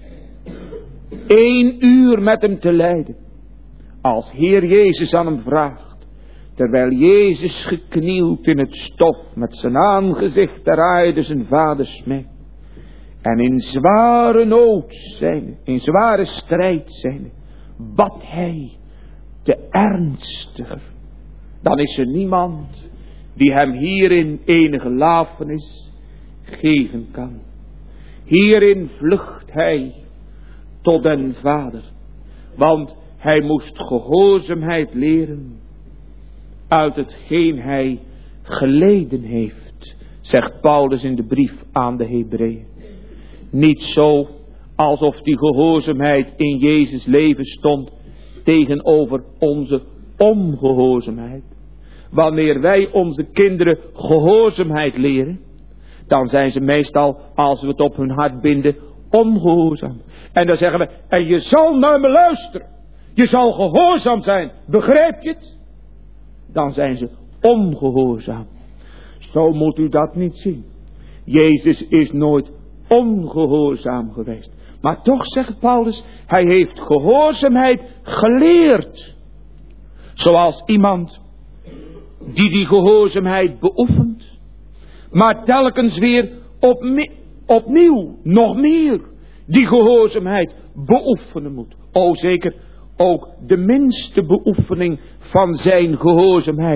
1 uur met hem te lijden. Als Heer Jezus aan hem vraagt, terwijl Jezus geknield in het stof met zijn aangezicht ter aarde zijn vader smeekt. En in zware nood zijnde, in zware strijd zijnde, bad hij te ernstiger. Dan is er niemand die hem hierin enige lafenis geven kan. Hierin vlucht hij tot den Vader. Want hij moest gehoorzaamheid leren uit hetgeen hij geleden heeft, zegt Paulus in de brief aan de Hebreeën. Niet zo alsof die gehoorzaamheid in Jezus leven stond tegenover onze ongehoorzaamheid. Wanneer wij onze kinderen gehoorzaamheid leren, dan zijn ze meestal, als we het op hun hart binden, ongehoorzaam. En dan zeggen we, en je zal naar me luisteren. Je zal gehoorzaam zijn. Begrijp je het? Dan zijn ze ongehoorzaam. Zo moet u dat niet zien. Jezus is nooit ongehoorzaam geweest. Maar toch, zegt Paulus, hij heeft gehoorzaamheid geleerd. Zoals iemand die gehoorzaamheid beoefent, maar telkens weer opnieuw, nog meer, die gehoorzaamheid beoefenen moet. O zeker, ook de minste beoefening van zijn gehoorzaamheid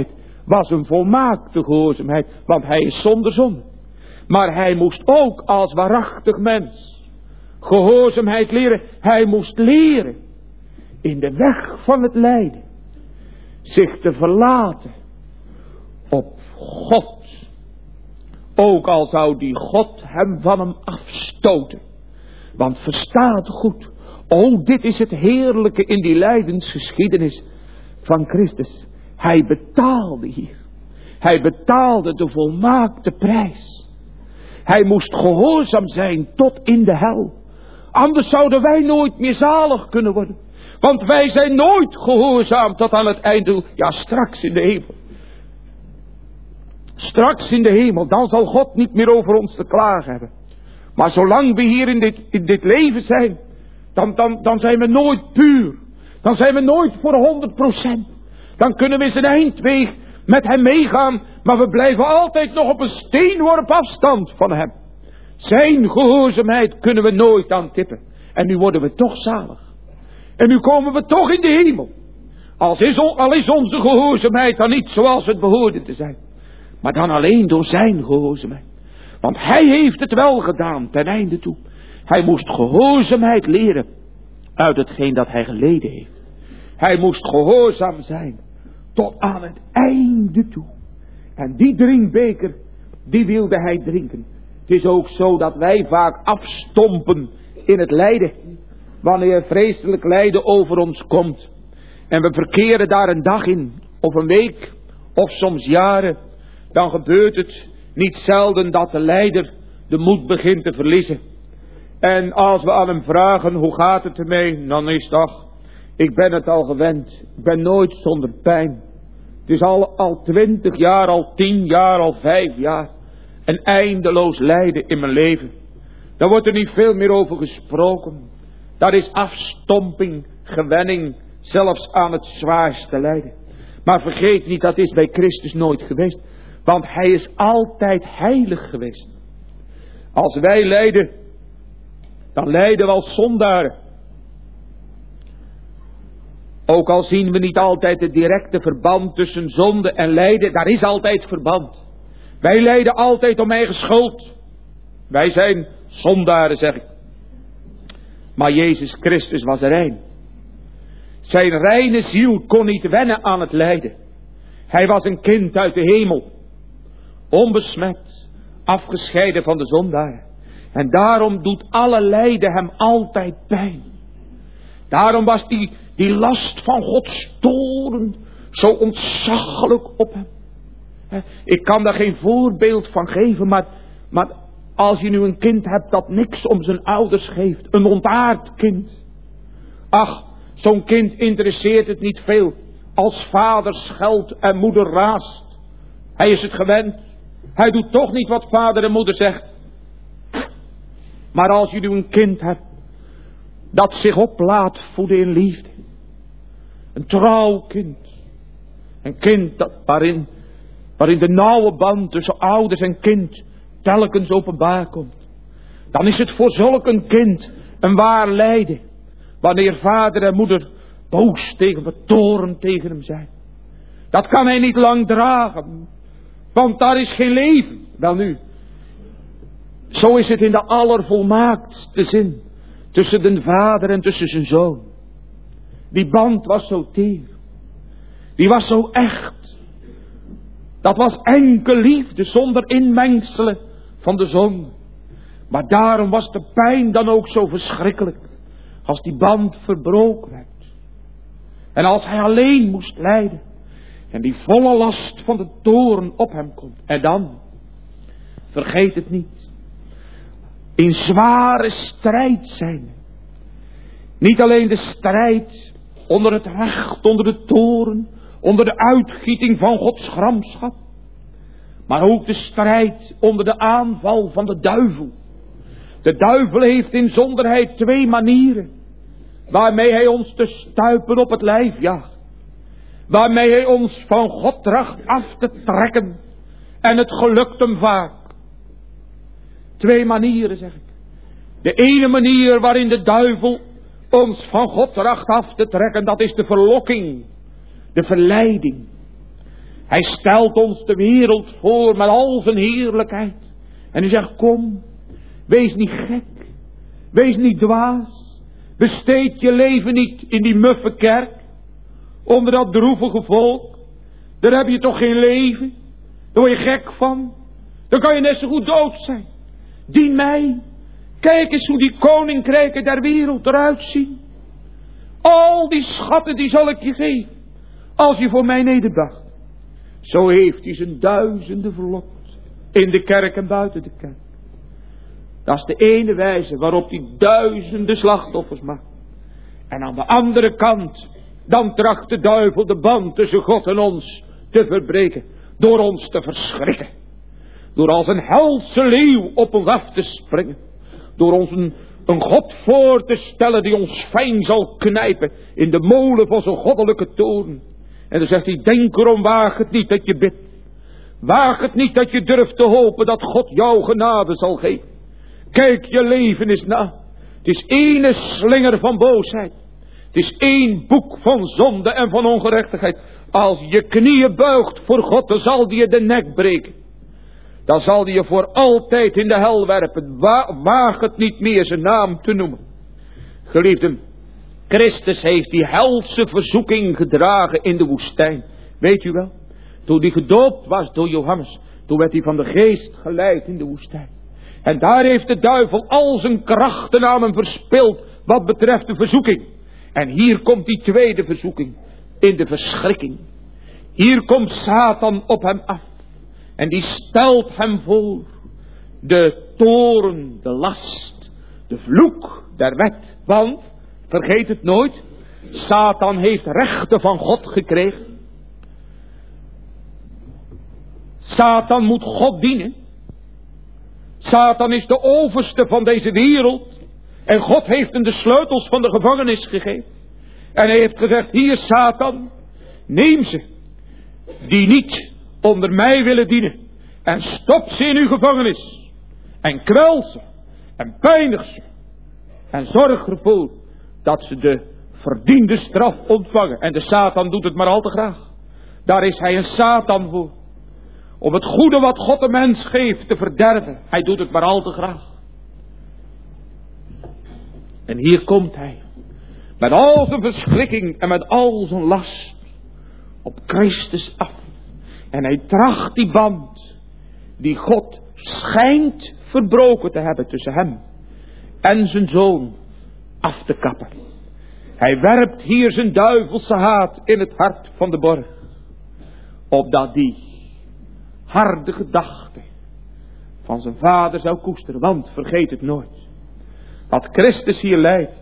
was een volmaakte gehoorzaamheid, want hij is zonder zonde. Maar hij moest ook als waarachtig mens gehoorzaamheid leren. Hij moest leren in de weg van het lijden zich te verlaten op God. Ook al zou die God hem van hem afstoten. Want verstaat goed, dit is het heerlijke in die lijdensgeschiedenis van Christus. Hij betaalde hier. Hij betaalde de volmaakte prijs. Hij moest gehoorzaam zijn tot in de hel. Anders zouden wij nooit meer zalig kunnen worden. Want wij zijn nooit gehoorzaam tot aan het einddoel. Ja, straks in de hemel. Straks in de hemel, dan zal God niet meer over ons te klagen hebben. Maar zolang we hier in dit leven zijn, dan zijn we nooit puur. Dan zijn we nooit voor 100%. Dan kunnen we zijn eindweg met hem meegaan, maar we blijven altijd nog op een steenworp afstand van hem. Zijn gehoorzaamheid kunnen we nooit aantippen. En nu worden we toch zalig. En nu komen we toch in de hemel. Al is onze gehoorzaamheid dan niet zoals het behoorde te zijn. Maar dan alleen door zijn gehoorzaamheid. Want hij heeft het wel gedaan ten einde toe. Hij moest gehoorzaamheid leren uit hetgeen dat hij geleden heeft. Hij moest gehoorzaam zijn tot aan het einde toe. En die drinkbeker, die wilde hij drinken. Het is ook zo dat wij vaak afstompen in het lijden. Wanneer vreselijk lijden over ons komt. En we verkeren daar een dag in, of een week, of soms jaren. Dan gebeurt het niet zelden dat de lijder de moed begint te verliezen. En als we aan hem vragen, hoe gaat het ermee? Dan is het, ik ben het al gewend. Ik ben nooit zonder pijn. Het is al 20 jaar, al 10 jaar, al 5 jaar. Een eindeloos lijden in mijn leven. Daar wordt er niet veel meer over gesproken. Dat is afstomping, gewenning, zelfs aan het zwaarste lijden. Maar vergeet niet, dat is bij Christus nooit geweest. Want hij is altijd heilig geweest. Als wij lijden, dan lijden we als zondaren. Ook al zien we niet altijd het directe verband tussen zonde en lijden, daar is altijd verband. Wij lijden altijd om eigen schuld. Wij zijn zondaren, zeg ik. Maar Jezus Christus was rein. Zijn reine ziel kon niet wennen aan het lijden. Hij was een kind uit de hemel. Onbesmet, afgescheiden van de zondaren. En daarom doet alle lijden hem altijd pijn. Daarom was die last van Gods toorn zo ontzaglijk op hem. Ik kan daar geen voorbeeld van geven, maar als je nu een kind hebt dat niks om zijn ouders geeft, een ontaard kind. Ach, zo'n kind interesseert het niet veel als vader scheldt en moeder raast. Hij is het gewend. Hij doet toch niet wat vader en moeder zegt. Maar als je nu een kind hebt dat zich op laat voeden in liefde. Een trouw kind. Een kind waarin de nauwe band tussen ouders en kind telkens openbaar komt. Dan is het voor zulk een kind een waar lijden. Wanneer vader en moeder boos toorn tegen hem zijn. Dat kan hij niet lang dragen. Want daar is geen leven. Welnu, zo is het in de allervolmaaktste zin. Tussen de vader en tussen zijn zoon. Die band was zo teer. Die was zo echt. Dat was enkel liefde zonder inmengselen van de zonde. Maar daarom was de pijn dan ook zo verschrikkelijk. Als die band verbroken werd. En als hij alleen moest lijden. En die volle last van de toorn op hem komt. En dan, vergeet het niet. In zware strijd zijn. Niet alleen de strijd onder het recht, onder de toorn, onder de uitgieting van Gods gramschap. Maar ook de strijd onder de aanval van de duivel. De duivel heeft in zonderheid 2 manieren. Waarmee hij ons te stuipen op het lijf jaagt. Waarmee hij ons van God tracht af te trekken. En het gelukt hem vaak. 2 manieren, zeg ik. De ene manier waarin de duivel ons van God tracht af te trekken, dat is de verlokking. De verleiding. Hij stelt ons de wereld voor met al zijn heerlijkheid. En hij zegt, kom, wees niet gek, wees niet dwaas. Besteed je leven niet in die muffe kerk, onder dat droevige volk. Daar heb je toch geen leven, daar word je gek van. Dan kan je net zo goed dood zijn. Dien mij, kijk eens hoe die koninkrijken der wereld eruit zien. Al die schatten die zal ik je geven, als je voor mij nederbuigt. Zo heeft hij zijn duizenden verlokt, in de kerk en buiten de kerk. Dat is de ene wijze waarop hij duizenden slachtoffers maakt. En aan de andere kant, dan tracht de duivel de band tussen God en ons te verbreken, door ons te verschrikken. Door als een helse leeuw op ons af te springen. Door ons een God voor te stellen die ons fijn zal knijpen in de molen van zijn goddelijke toorn. En dan zegt hij, denk erom, waag het niet dat je bidt. Waag het niet dat je durft te hopen dat God jou genade zal geven. Kijk, je leven is na. Het is één slinger van boosheid. Het is één boek van zonde en van ongerechtigheid. Als je knieën buigt voor God, dan zal die je de nek breken. Dan zal die je voor altijd in de hel werpen. Waag het niet meer zijn naam te noemen. Geliefden, Christus heeft die helse verzoeking gedragen in de woestijn. Weet u wel? Toen hij gedoopt was door Johannes, toen werd hij van de geest geleid in de woestijn. En daar heeft de duivel al zijn krachten aan hem verspild wat betreft de verzoeking. En hier komt die tweede verzoeking, in de verschrikking. Hier komt Satan op hem af. En die stelt hem voor de toorn, de last, de vloek der wet. Want, vergeet het nooit, Satan heeft rechten van God gekregen. Satan moet God dienen. Satan is de overste van deze wereld. En God heeft hem de sleutels van de gevangenis gegeven. En hij heeft gezegd, hier Satan, neem ze, die niet onder mij willen dienen. En stop ze in uw gevangenis. En kwel ze. En pijnig ze. En zorg ervoor dat ze de verdiende straf ontvangen. En de Satan doet het maar al te graag. Daar is hij een Satan voor. Om het goede wat God de mens geeft te verderven. Hij doet het maar al te graag. En hier komt hij. Met al zijn verschrikking en met al zijn last. Op Christus af. En hij tracht die band. Die God schijnt verbroken te hebben tussen hem. En zijn zoon af te kappen. Hij werpt hier zijn duivelse haat in het hart van de borg. Opdat die harde gedachte van zijn vader zou koesteren. Want vergeet het nooit. Dat Christus hier leidt.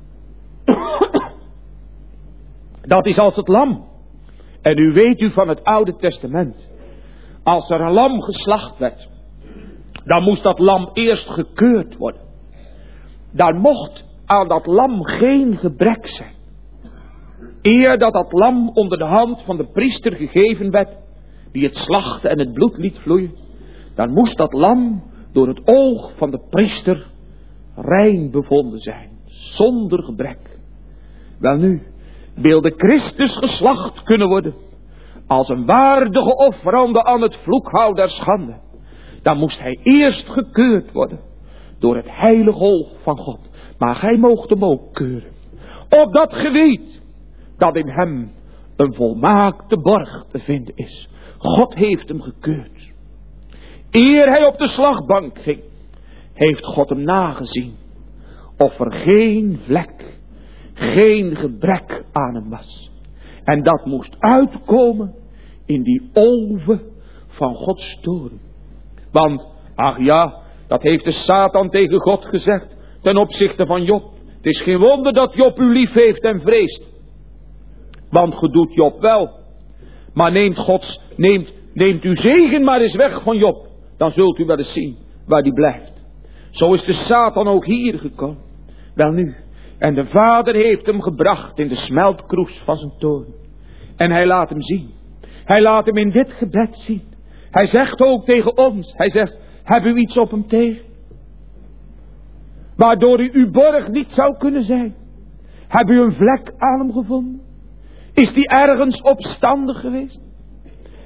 Dat is als het lam. En u weet u van het Oude Testament. Als er een lam geslacht werd. Dan moest dat lam eerst gekeurd worden. Daar mocht aan dat lam geen gebrek zijn. Eer dat dat lam onder de hand van de priester gegeven werd. Die het slachtte en het bloed liet vloeien. Dan moest dat lam door het oog van de priester rein bevonden zijn. Zonder gebrek. Welnu, wilde Christus geslacht kunnen worden. Als een waardige offerande aan het vloekhout der schande. Dan moest hij eerst gekeurd worden. Door het heilige oog van God. Maar gij moogt hem ook keuren. Opdat ge weet dat in hem een volmaakte borg te vinden is. God heeft hem gekeurd. Eer hij op de slagbank ging, heeft God hem nagezien. Of er geen vlek, geen gebrek aan hem was. En dat moest uitkomen in die oven van Gods toorn. Want, ach ja, dat heeft de Satan tegen God gezegd ten opzichte van Job. Het is geen wonder dat Job u lief heeft en vreest. Want ge doet Job wel. Maar neemt uw zegen maar eens weg van Job. Dan zult u wel eens zien waar die blijft. Zo is de Satan ook hier gekomen. Welnu, en de Vader heeft hem gebracht in de smeltkroes van zijn toorn. En hij laat hem zien. Hij laat hem in dit gebed zien. Hij zegt ook tegen ons. Hij zegt, heb u iets op hem tegen? Waardoor u uw borg niet zou kunnen zijn. Heb u een vlek aan hem gevonden? Is die ergens opstandig geweest?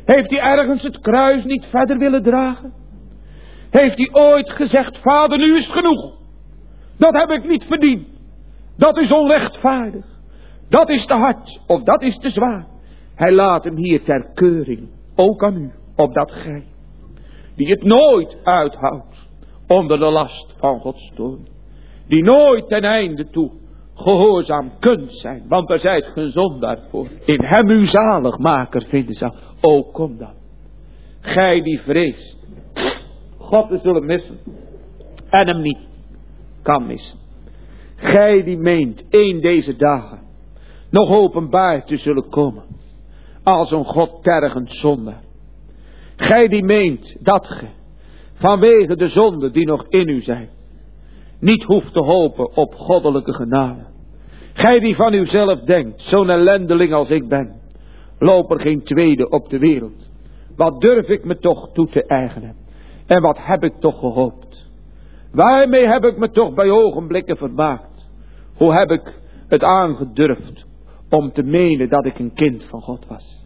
Heeft hij ergens het kruis niet verder willen dragen? Heeft hij ooit gezegd, Vader, nu is het genoeg. Dat heb ik niet verdiend. Dat is onrechtvaardig. Dat is te hard of dat is te zwaar. Hij laat hem hier ter keuring, ook aan u, opdat gij, die het nooit uithoudt onder de last van Gods toorn, die nooit ten einde toe gehoorzaam kunt zijn, want daar zijt geen zondaar voor, in hem uw zaligmaker vinden zal. O kom dan, gij die vreest God te zullen missen en hem niet kan missen. Gij die meent een deze dagen nog openbaar te zullen komen als een godtergend zondaar. Gij die meent dat ge vanwege de zonden die nog in u zijn niet hoeft te hopen op goddelijke genade. Gij die van uzelf denkt, zo'n ellendeling als ik ben, loop er geen tweede op de wereld. Wat durf ik me toch toe te eigenen? En wat heb ik toch gehoopt? Waarmee heb ik me toch bij ogenblikken vermaakt? Hoe heb ik het aangedurfd om te menen dat ik een kind van God was?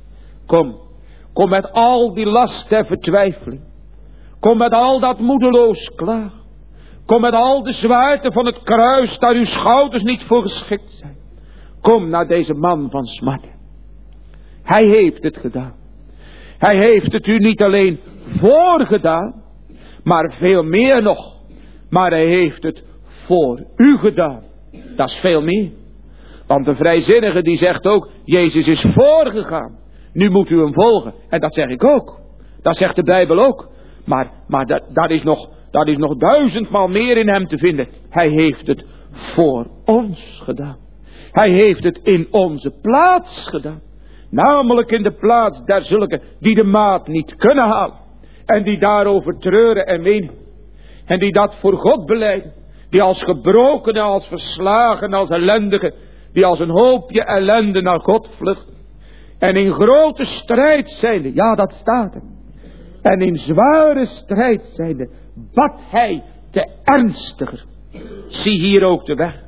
Kom met al die last en vertwijfeling. Kom met al dat moedeloos klagen. Kom met al de zwaarte van het kruis, daar uw schouders niet voor geschikt zijn. Kom naar deze man van smarten. Hij heeft het gedaan. Hij heeft het u niet alleen voorgedaan, maar veel meer nog. Maar hij heeft het voor u gedaan. Dat is veel meer. Want de vrijzinnige die zegt ook, Jezus is voorgegaan. Nu moet u hem volgen. En dat zeg ik ook. Dat zegt de Bijbel ook. Maar dat is nog 1000-maal meer in hem te vinden. Hij heeft het voor ons gedaan. Hij heeft het in onze plaats gedaan. Namelijk in de plaats der zulken die de maat niet kunnen halen. En die daarover treuren en wenen. En die dat voor God belijden. Die als gebrokenen, als verslagen, als ellendigen. Die als een hoopje ellende naar God vluchten. En in grote strijd zijnde, ja dat staat er. En in zware strijd zijnde, bad hij te ernstiger. Zie hier ook de weg.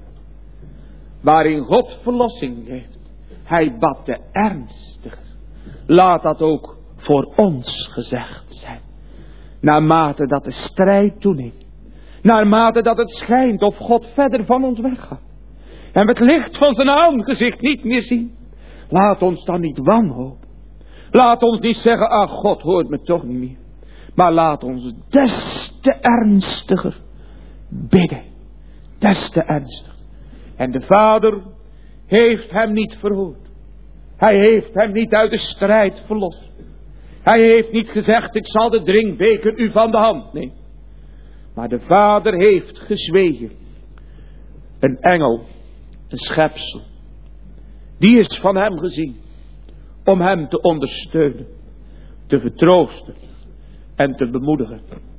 Waarin God verlossing geeft. Hij bad te ernstiger. Laat dat ook voor ons gezegd zijn. Naarmate dat de strijd toeneemt. Naarmate dat het schijnt of God verder van ons weggaat. En we het licht van zijn aangezicht niet meer zien. Laat ons dan niet wanhopen. Laat ons niet zeggen, ach God hoort me toch niet meer. Maar laat ons des te ernstiger bidden. Des te ernstiger. En de Vader heeft hem niet verhoord. Hij heeft hem niet uit de strijd verlost. Hij heeft niet gezegd, ik zal de drinkbeker u van de hand nemen. Maar de Vader heeft gezwegen. Een engel, een schepsel. Die is van hem gezien. Om hem te ondersteunen. Te vertroosten. En te bemoedigen.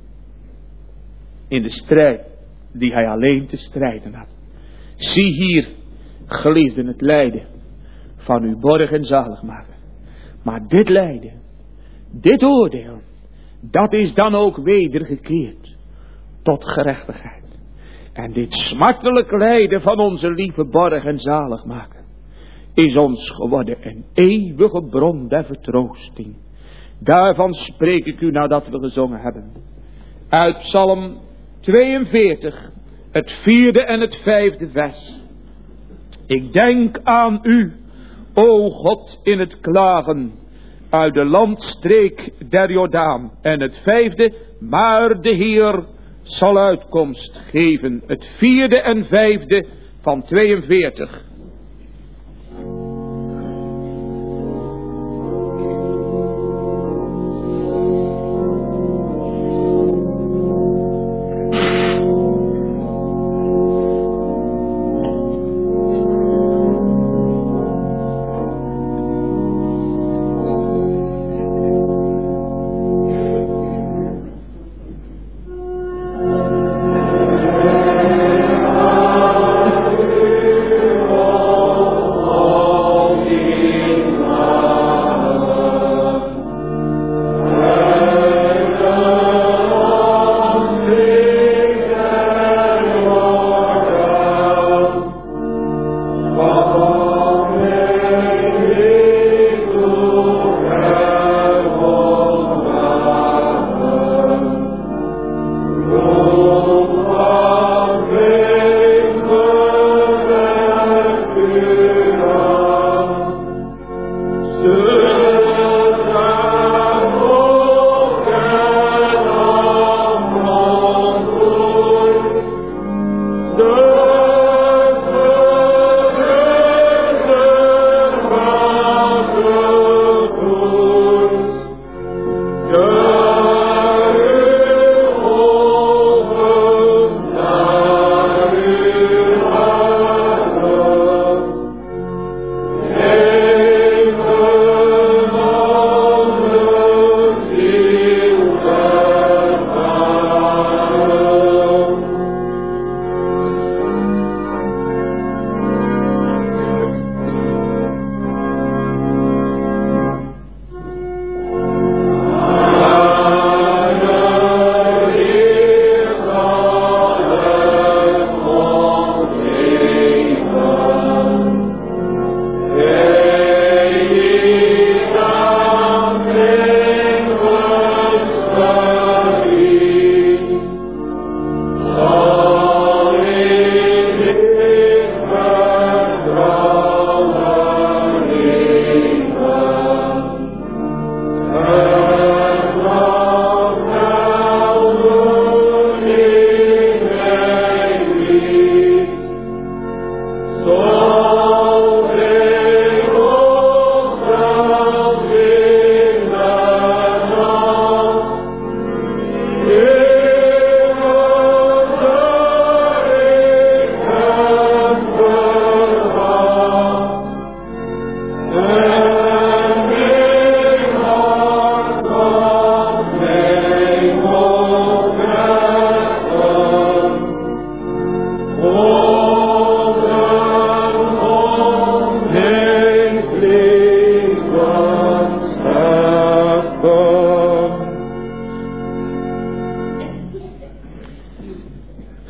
In de strijd die hij alleen te strijden had. Zie hier, geliefden, het lijden van uw borg en zaligmaker. Maar dit lijden, dit oordeel, dat is dan ook wedergekeerd tot gerechtigheid. En dit smartelijk lijden van onze lieve borg en zaligmaker is ons geworden een eeuwige bron der vertroosting. Daarvan spreek ik u nadat we gezongen hebben. Uit Psalm 42, het 4e en het 5e vers. Ik denk aan u, o God, in het klagen, uit de landstreek der Jordaan. En het 5e, maar de Heer zal uitkomst geven. Het 4e en 5e van 42.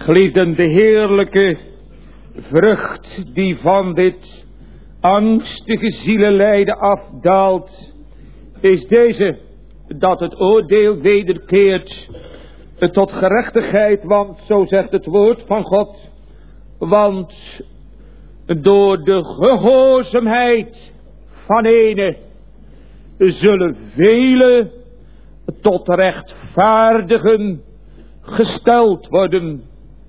Geliefden, de heerlijke vrucht die van dit angstige zielenlijden afdaalt, is deze, dat het oordeel wederkeert tot gerechtigheid, want zo zegt het woord van God, want door de gehoorzaamheid van ene zullen velen tot rechtvaardigen gesteld worden.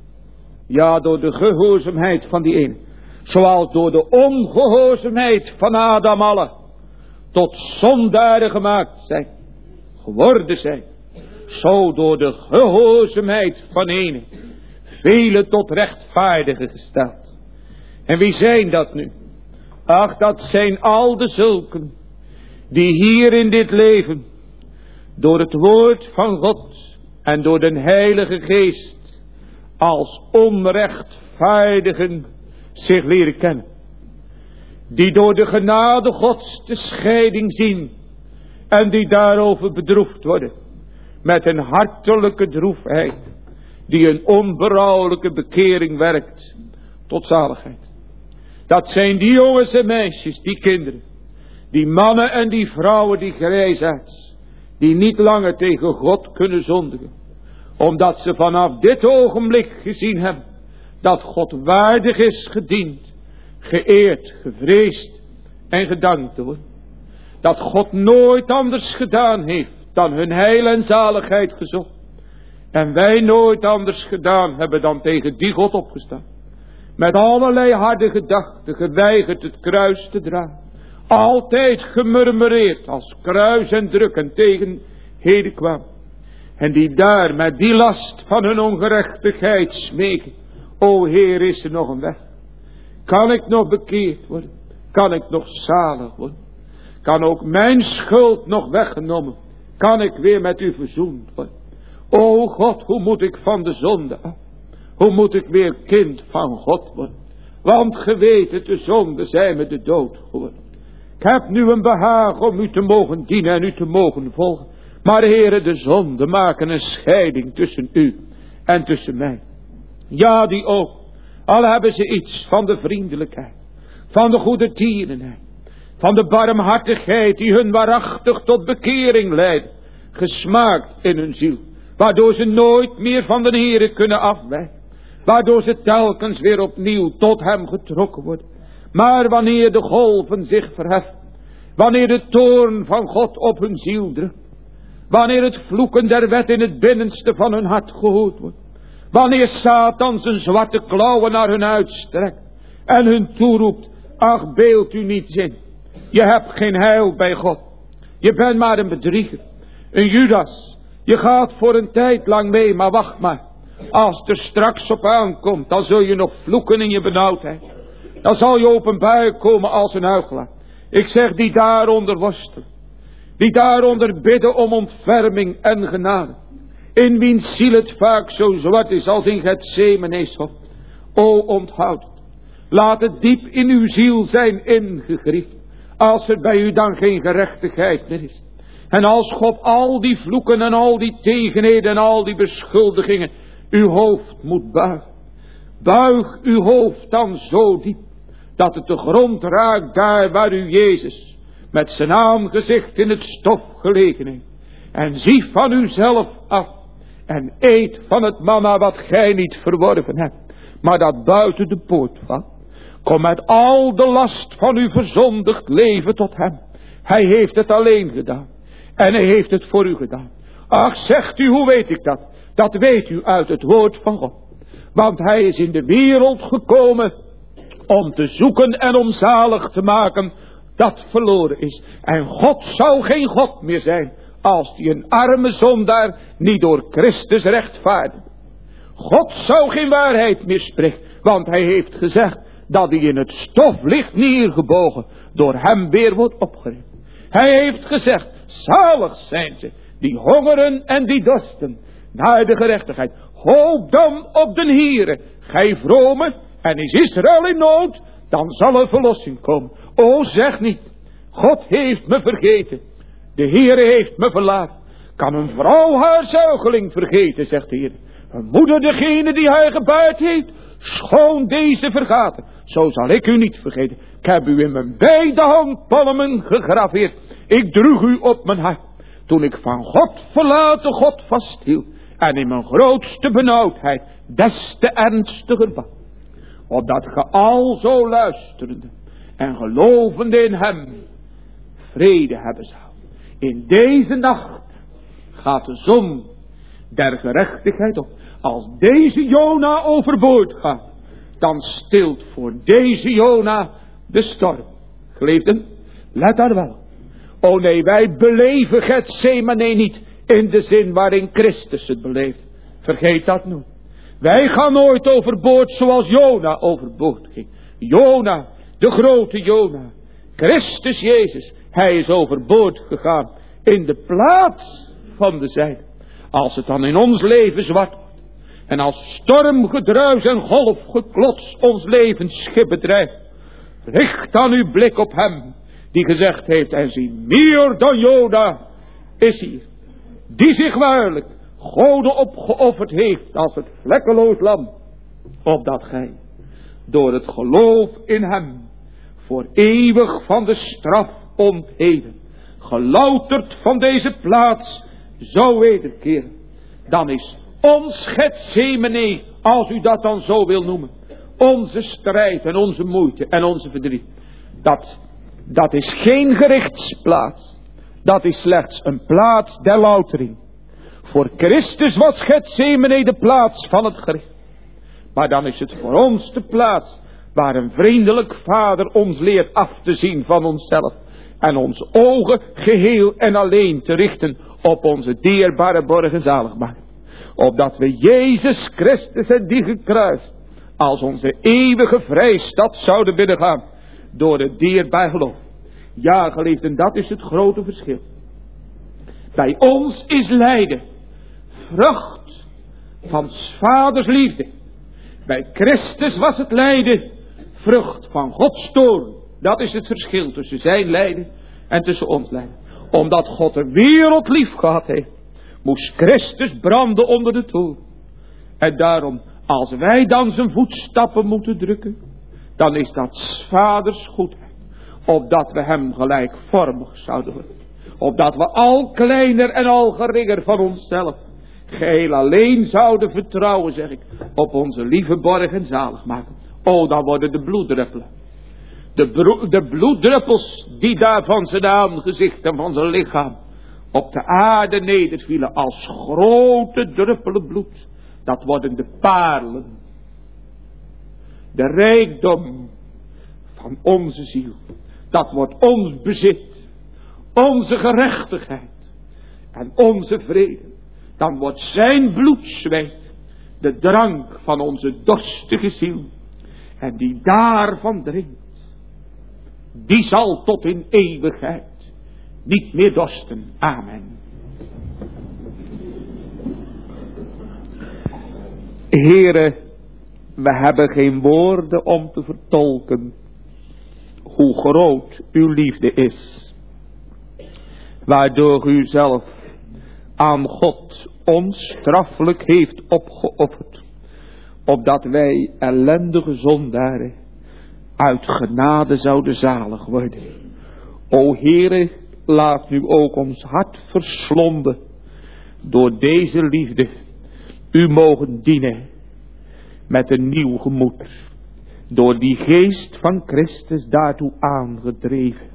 Ja, door de gehoorzaamheid van die ene. Zoals door de ongehoorzaamheid van Adam alle tot zondaren gemaakt zijn, geworden zijn. Zo door de gehoorzaamheid van ene velen tot rechtvaardigen gesteld. En wie zijn dat nu? Ach, dat zijn al de zulken die hier in dit leven door het woord van God en door den Heilige Geest als onrechtvaardigen zich leren kennen. Die door de genade Gods de scheiding zien en die daarover bedroefd worden met een hartelijke droefheid die een onberouwelijke bekering werkt tot zaligheid. Dat zijn die jongens en meisjes, die kinderen, die mannen en die vrouwen, die grijsaards, die niet langer tegen God kunnen zondigen, omdat ze vanaf dit ogenblik gezien hebben dat God waardig is gediend, geëerd, gevreesd en gedankt te worden. Dat God nooit anders gedaan heeft dan hun heil en zaligheid gezocht. En wij nooit anders gedaan hebben dan tegen die God opgestaan. Met allerlei harde gedachten geweigerd het kruis te dragen. Altijd gemurmureerd als kruis en druk en tegenheden kwam. En die daar met die last van hun ongerechtigheid smeken. O Heer, is er nog een weg? Kan ik nog bekeerd worden? Kan ik nog zalig worden? Kan ook mijn schuld nog weggenomen? Kan ik weer met u verzoend worden? O God, hoe moet ik van de zonde af? Hoe moet ik weer kind van God worden? Want ge weet het, de zonde zijn me de dood geworden. Ik heb nu een behaag om u te mogen dienen en u te mogen volgen. Maar Heere, de zonde maken een scheiding tussen u en tussen mij. Ja, die ook. Al hebben ze iets van de vriendelijkheid, van de goede tierenheid, van de barmhartigheid die hun waarachtig tot bekering leidt, gesmaakt in hun ziel. Waardoor ze nooit meer van de Heere kunnen afwijken. Waardoor ze telkens weer opnieuw tot hem getrokken worden. Maar wanneer de golven zich verheffen, wanneer de toorn van God op hun ziel drukt, wanneer het vloeken der wet in het binnenste van hun hart gehoord wordt, wanneer Satan zijn zwarte klauwen naar hun uitstrekt en hun toeroept, ach, beeld u niet in, je hebt geen heil bij God, je bent maar een bedrieger, een Judas. Je gaat voor een tijd lang mee, maar wacht maar. Als het er straks op aankomt, dan zul je nog vloeken in je benauwdheid. Dan zal je op een bui komen als een huichelaar. Ik zeg, die daaronder worstelen. Die daaronder bidden om ontferming en genade. In wiens ziel het vaak zo zwart is als in Gethsemane's. O, onthoud het. Laat het diep in uw ziel zijn ingegriefd. Als er bij u dan geen gerechtigheid meer is. En als God al die vloeken en al die tegenheden en al die beschuldigingen uw hoofd moet buigen. Buig uw hoofd dan zo diep dat het de grond raakt daar waar u Jezus met zijn aangezicht in het stof gelegen heeft. En zie van uzelf af en eet van het manna wat gij niet verworven hebt, maar dat buiten de poort valt. Kom met al de last van uw verzondigd leven tot hem. Hij heeft het alleen gedaan. En hij heeft het voor u gedaan. Ach, zegt u, hoe weet ik dat? Dat weet u uit het woord van God. Want hij is in de wereld gekomen om te zoeken en om zalig te maken dat verloren is. En God zou geen God meer zijn als die een arme zondaar niet door Christus rechtvaardigt. God zou geen waarheid meer spreken, want hij heeft gezegd dat hij in het stof ligt neergebogen, door hem weer wordt opgericht. Hij heeft gezegd, zalig zijn ze die hongeren en die dorsten naar de gerechtigheid. Hoop dan op den Heere, gij vrome, en is Israël in nood, dan zal er verlossing komen. O, zeg niet, God heeft me vergeten, de Heere heeft me verlaten. Kan een vrouw haar zuigeling vergeten, zegt de Heer. Vermoeder degene die hij gebaard heeft, schoon deze vergaten. Zo zal ik u niet vergeten. Ik heb u in mijn beide handpalmen gegraveerd. Ik droeg u op mijn hart. Toen ik van God verlaten God vasthield. En in mijn grootste benauwdheid des te ernstiger bad. Opdat ge al zo luisterende en gelovende in hem vrede hebben zou. In deze nacht gaat de zon der gerechtigheid op. Als deze Jona overboord gaat, dan stilt voor deze Jona de storm. Geliefden, let daar wel. O nee, wij beleven Getsemane niet in de zin waarin Christus het beleeft. Vergeet dat nooit. Wij gaan nooit overboord zoals Jona overboord ging. Jona, de grote Jona. Christus Jezus, hij is overboord gegaan in de plaats van de zijne. Als het dan in ons leven zwart wordt. En als stormgedruis en golfgeklots ons levensschip bedrijft. Richt dan uw blik op hem die gezegd heeft en zie meer dan Jona is hier. Die zich waarlijk Gode opgeofferd heeft als het vlekkeloos lam. Opdat gij door het geloof in hem voor eeuwig van de straf ontheven. Gelouterd van deze plaats zou wederkeren. Dan is ons Getsemane, als u dat dan zo wil noemen. Onze strijd en onze moeite en onze verdriet. Dat is geen gerichtsplaats. Dat is slechts een plaats der loutering. Voor Christus was Getsemane de plaats van het gericht. Maar dan is het voor ons de plaats waar een vriendelijk vader ons leert af te zien van onszelf. En onze ogen geheel en alleen te richten op onze dierbare borg en zaligmaker. Opdat we Jezus Christus en die gekruist als onze eeuwige vrijstad zouden binnengaan door het dierbaar geloof. Ja, geliefden, dat is het grote verschil. Bij ons is lijden vrucht van 's vaders liefde. Bij Christus was het lijden vrucht van Gods toorn. Dat is het verschil tussen zijn lijden en tussen ons lijden. Omdat God de wereld lief gehad heeft, moest Christus branden onder de toorn. En daarom, als wij dan zijn voetstappen moeten drukken, dan is dat 's vaders goedheid. Opdat we hem gelijkvormig zouden worden. Opdat we al kleiner en al geringer van onszelf geheel alleen zouden vertrouwen, zeg ik, op onze lieve borg en zaligmaker. O, dan worden de bloeddruppelen. De bloeddruppels die daar van zijn aangezicht en van zijn lichaam op de aarde nedervielen als grote druppelen bloed. Dat worden de parelen. De rijkdom van onze ziel. Dat wordt ons bezit. Onze gerechtigheid. En onze vrede. Dan wordt zijn bloedzweet de drank van onze dorstige ziel. En die daarvan drinkt, die zal tot in eeuwigheid niet meer dorsten. Amen. Heere, we hebben geen woorden om te vertolken hoe groot uw liefde is. Waardoor u zelf aan God onstraffelijk heeft opgeofferd. Opdat wij ellendige zondaren uit genade zouden zalig worden. O Heere, laat nu ook ons hart verslonden door deze liefde u mogen dienen met een nieuw gemoed. Door die geest van Christus daartoe aangedreven.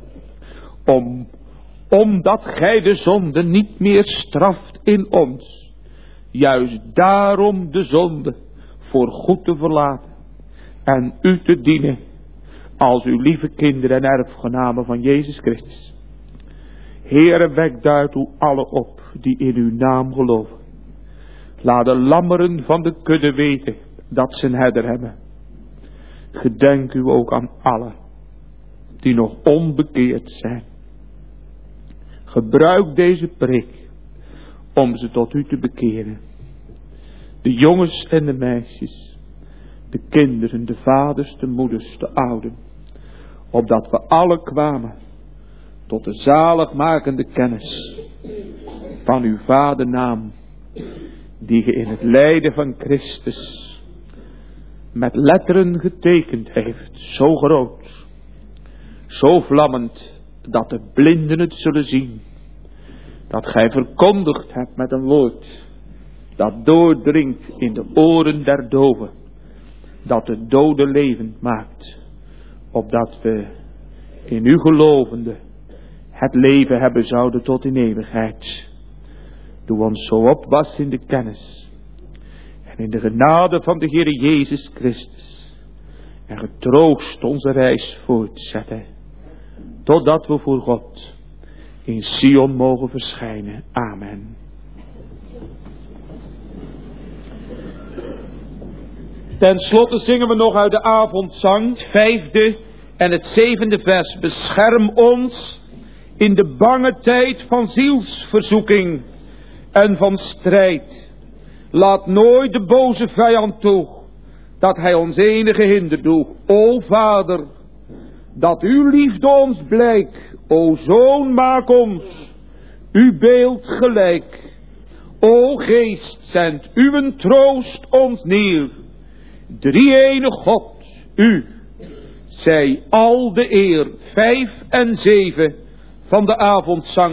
Omdat gij de zonde niet meer straft in ons. Juist daarom de zonde voor goed te verlaten. En u te dienen als uw lieve kinderen en erfgenamen van Jezus Christus. Heere, wek daartoe alle op die in uw naam geloven. Laat de lammeren van de kudde weten dat ze een herder hebben. Gedenk u ook aan allen die nog onbekeerd zijn. Gebruik deze preek om ze tot u te bekeren. De jongens en de meisjes, de kinderen, de vaders, de moeders, de ouden. Opdat we alle kwamen tot de zaligmakende kennis van uw vadernaam, die ge in het lijden van Christus met letteren getekend heeft, zo groot, zo vlammend, dat de blinden het zullen zien, dat gij verkondigd hebt met een woord, dat doordringt in de oren der doven, dat de doden levend maakt, opdat we in u gelovende het leven hebben zouden tot in eeuwigheid. Doe ons zo opwas in de kennis en in de genade van de Heere Jezus Christus, en getroost onze reis voortzetten, totdat we voor God in Sion mogen verschijnen. Amen. Ten slotte zingen we nog uit de avondzang, het 5e en het 7e vers. Bescherm ons in de bange tijd van zielsverzoeking en van strijd. Laat nooit de boze vijand toe, dat hij ons enige hinder doet. O Vader, dat uw liefde ons blijk. O Zoon, maak ons uw beeld gelijk. O Geest, zend uw troost ons neer. Drie-ene God, u, zij al de eer. 5 en 7 van de avondzang.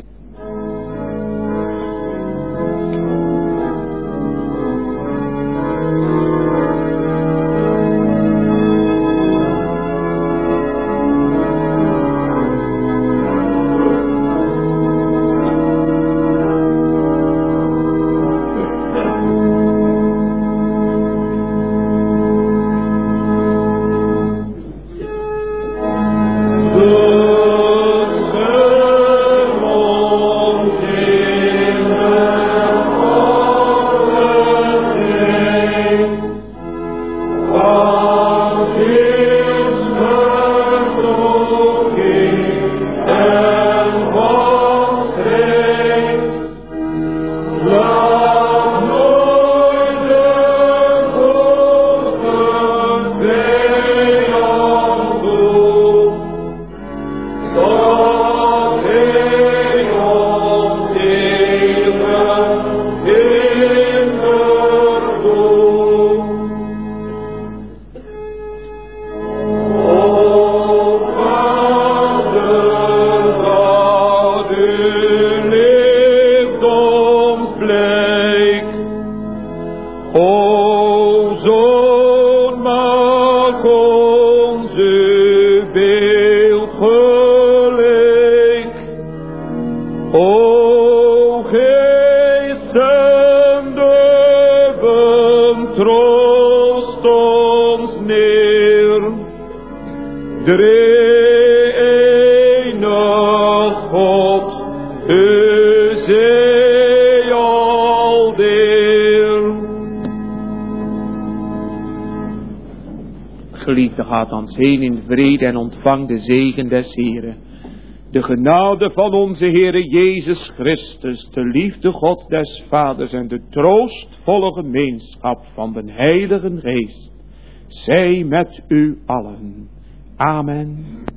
Gaat ons heen in vrede en ontvang de zegen des Heeren. De genade van onze Heere Jezus Christus, de liefde God des Vaders en de troostvolle gemeenschap van de Heilige Geest, zij met u allen. Amen.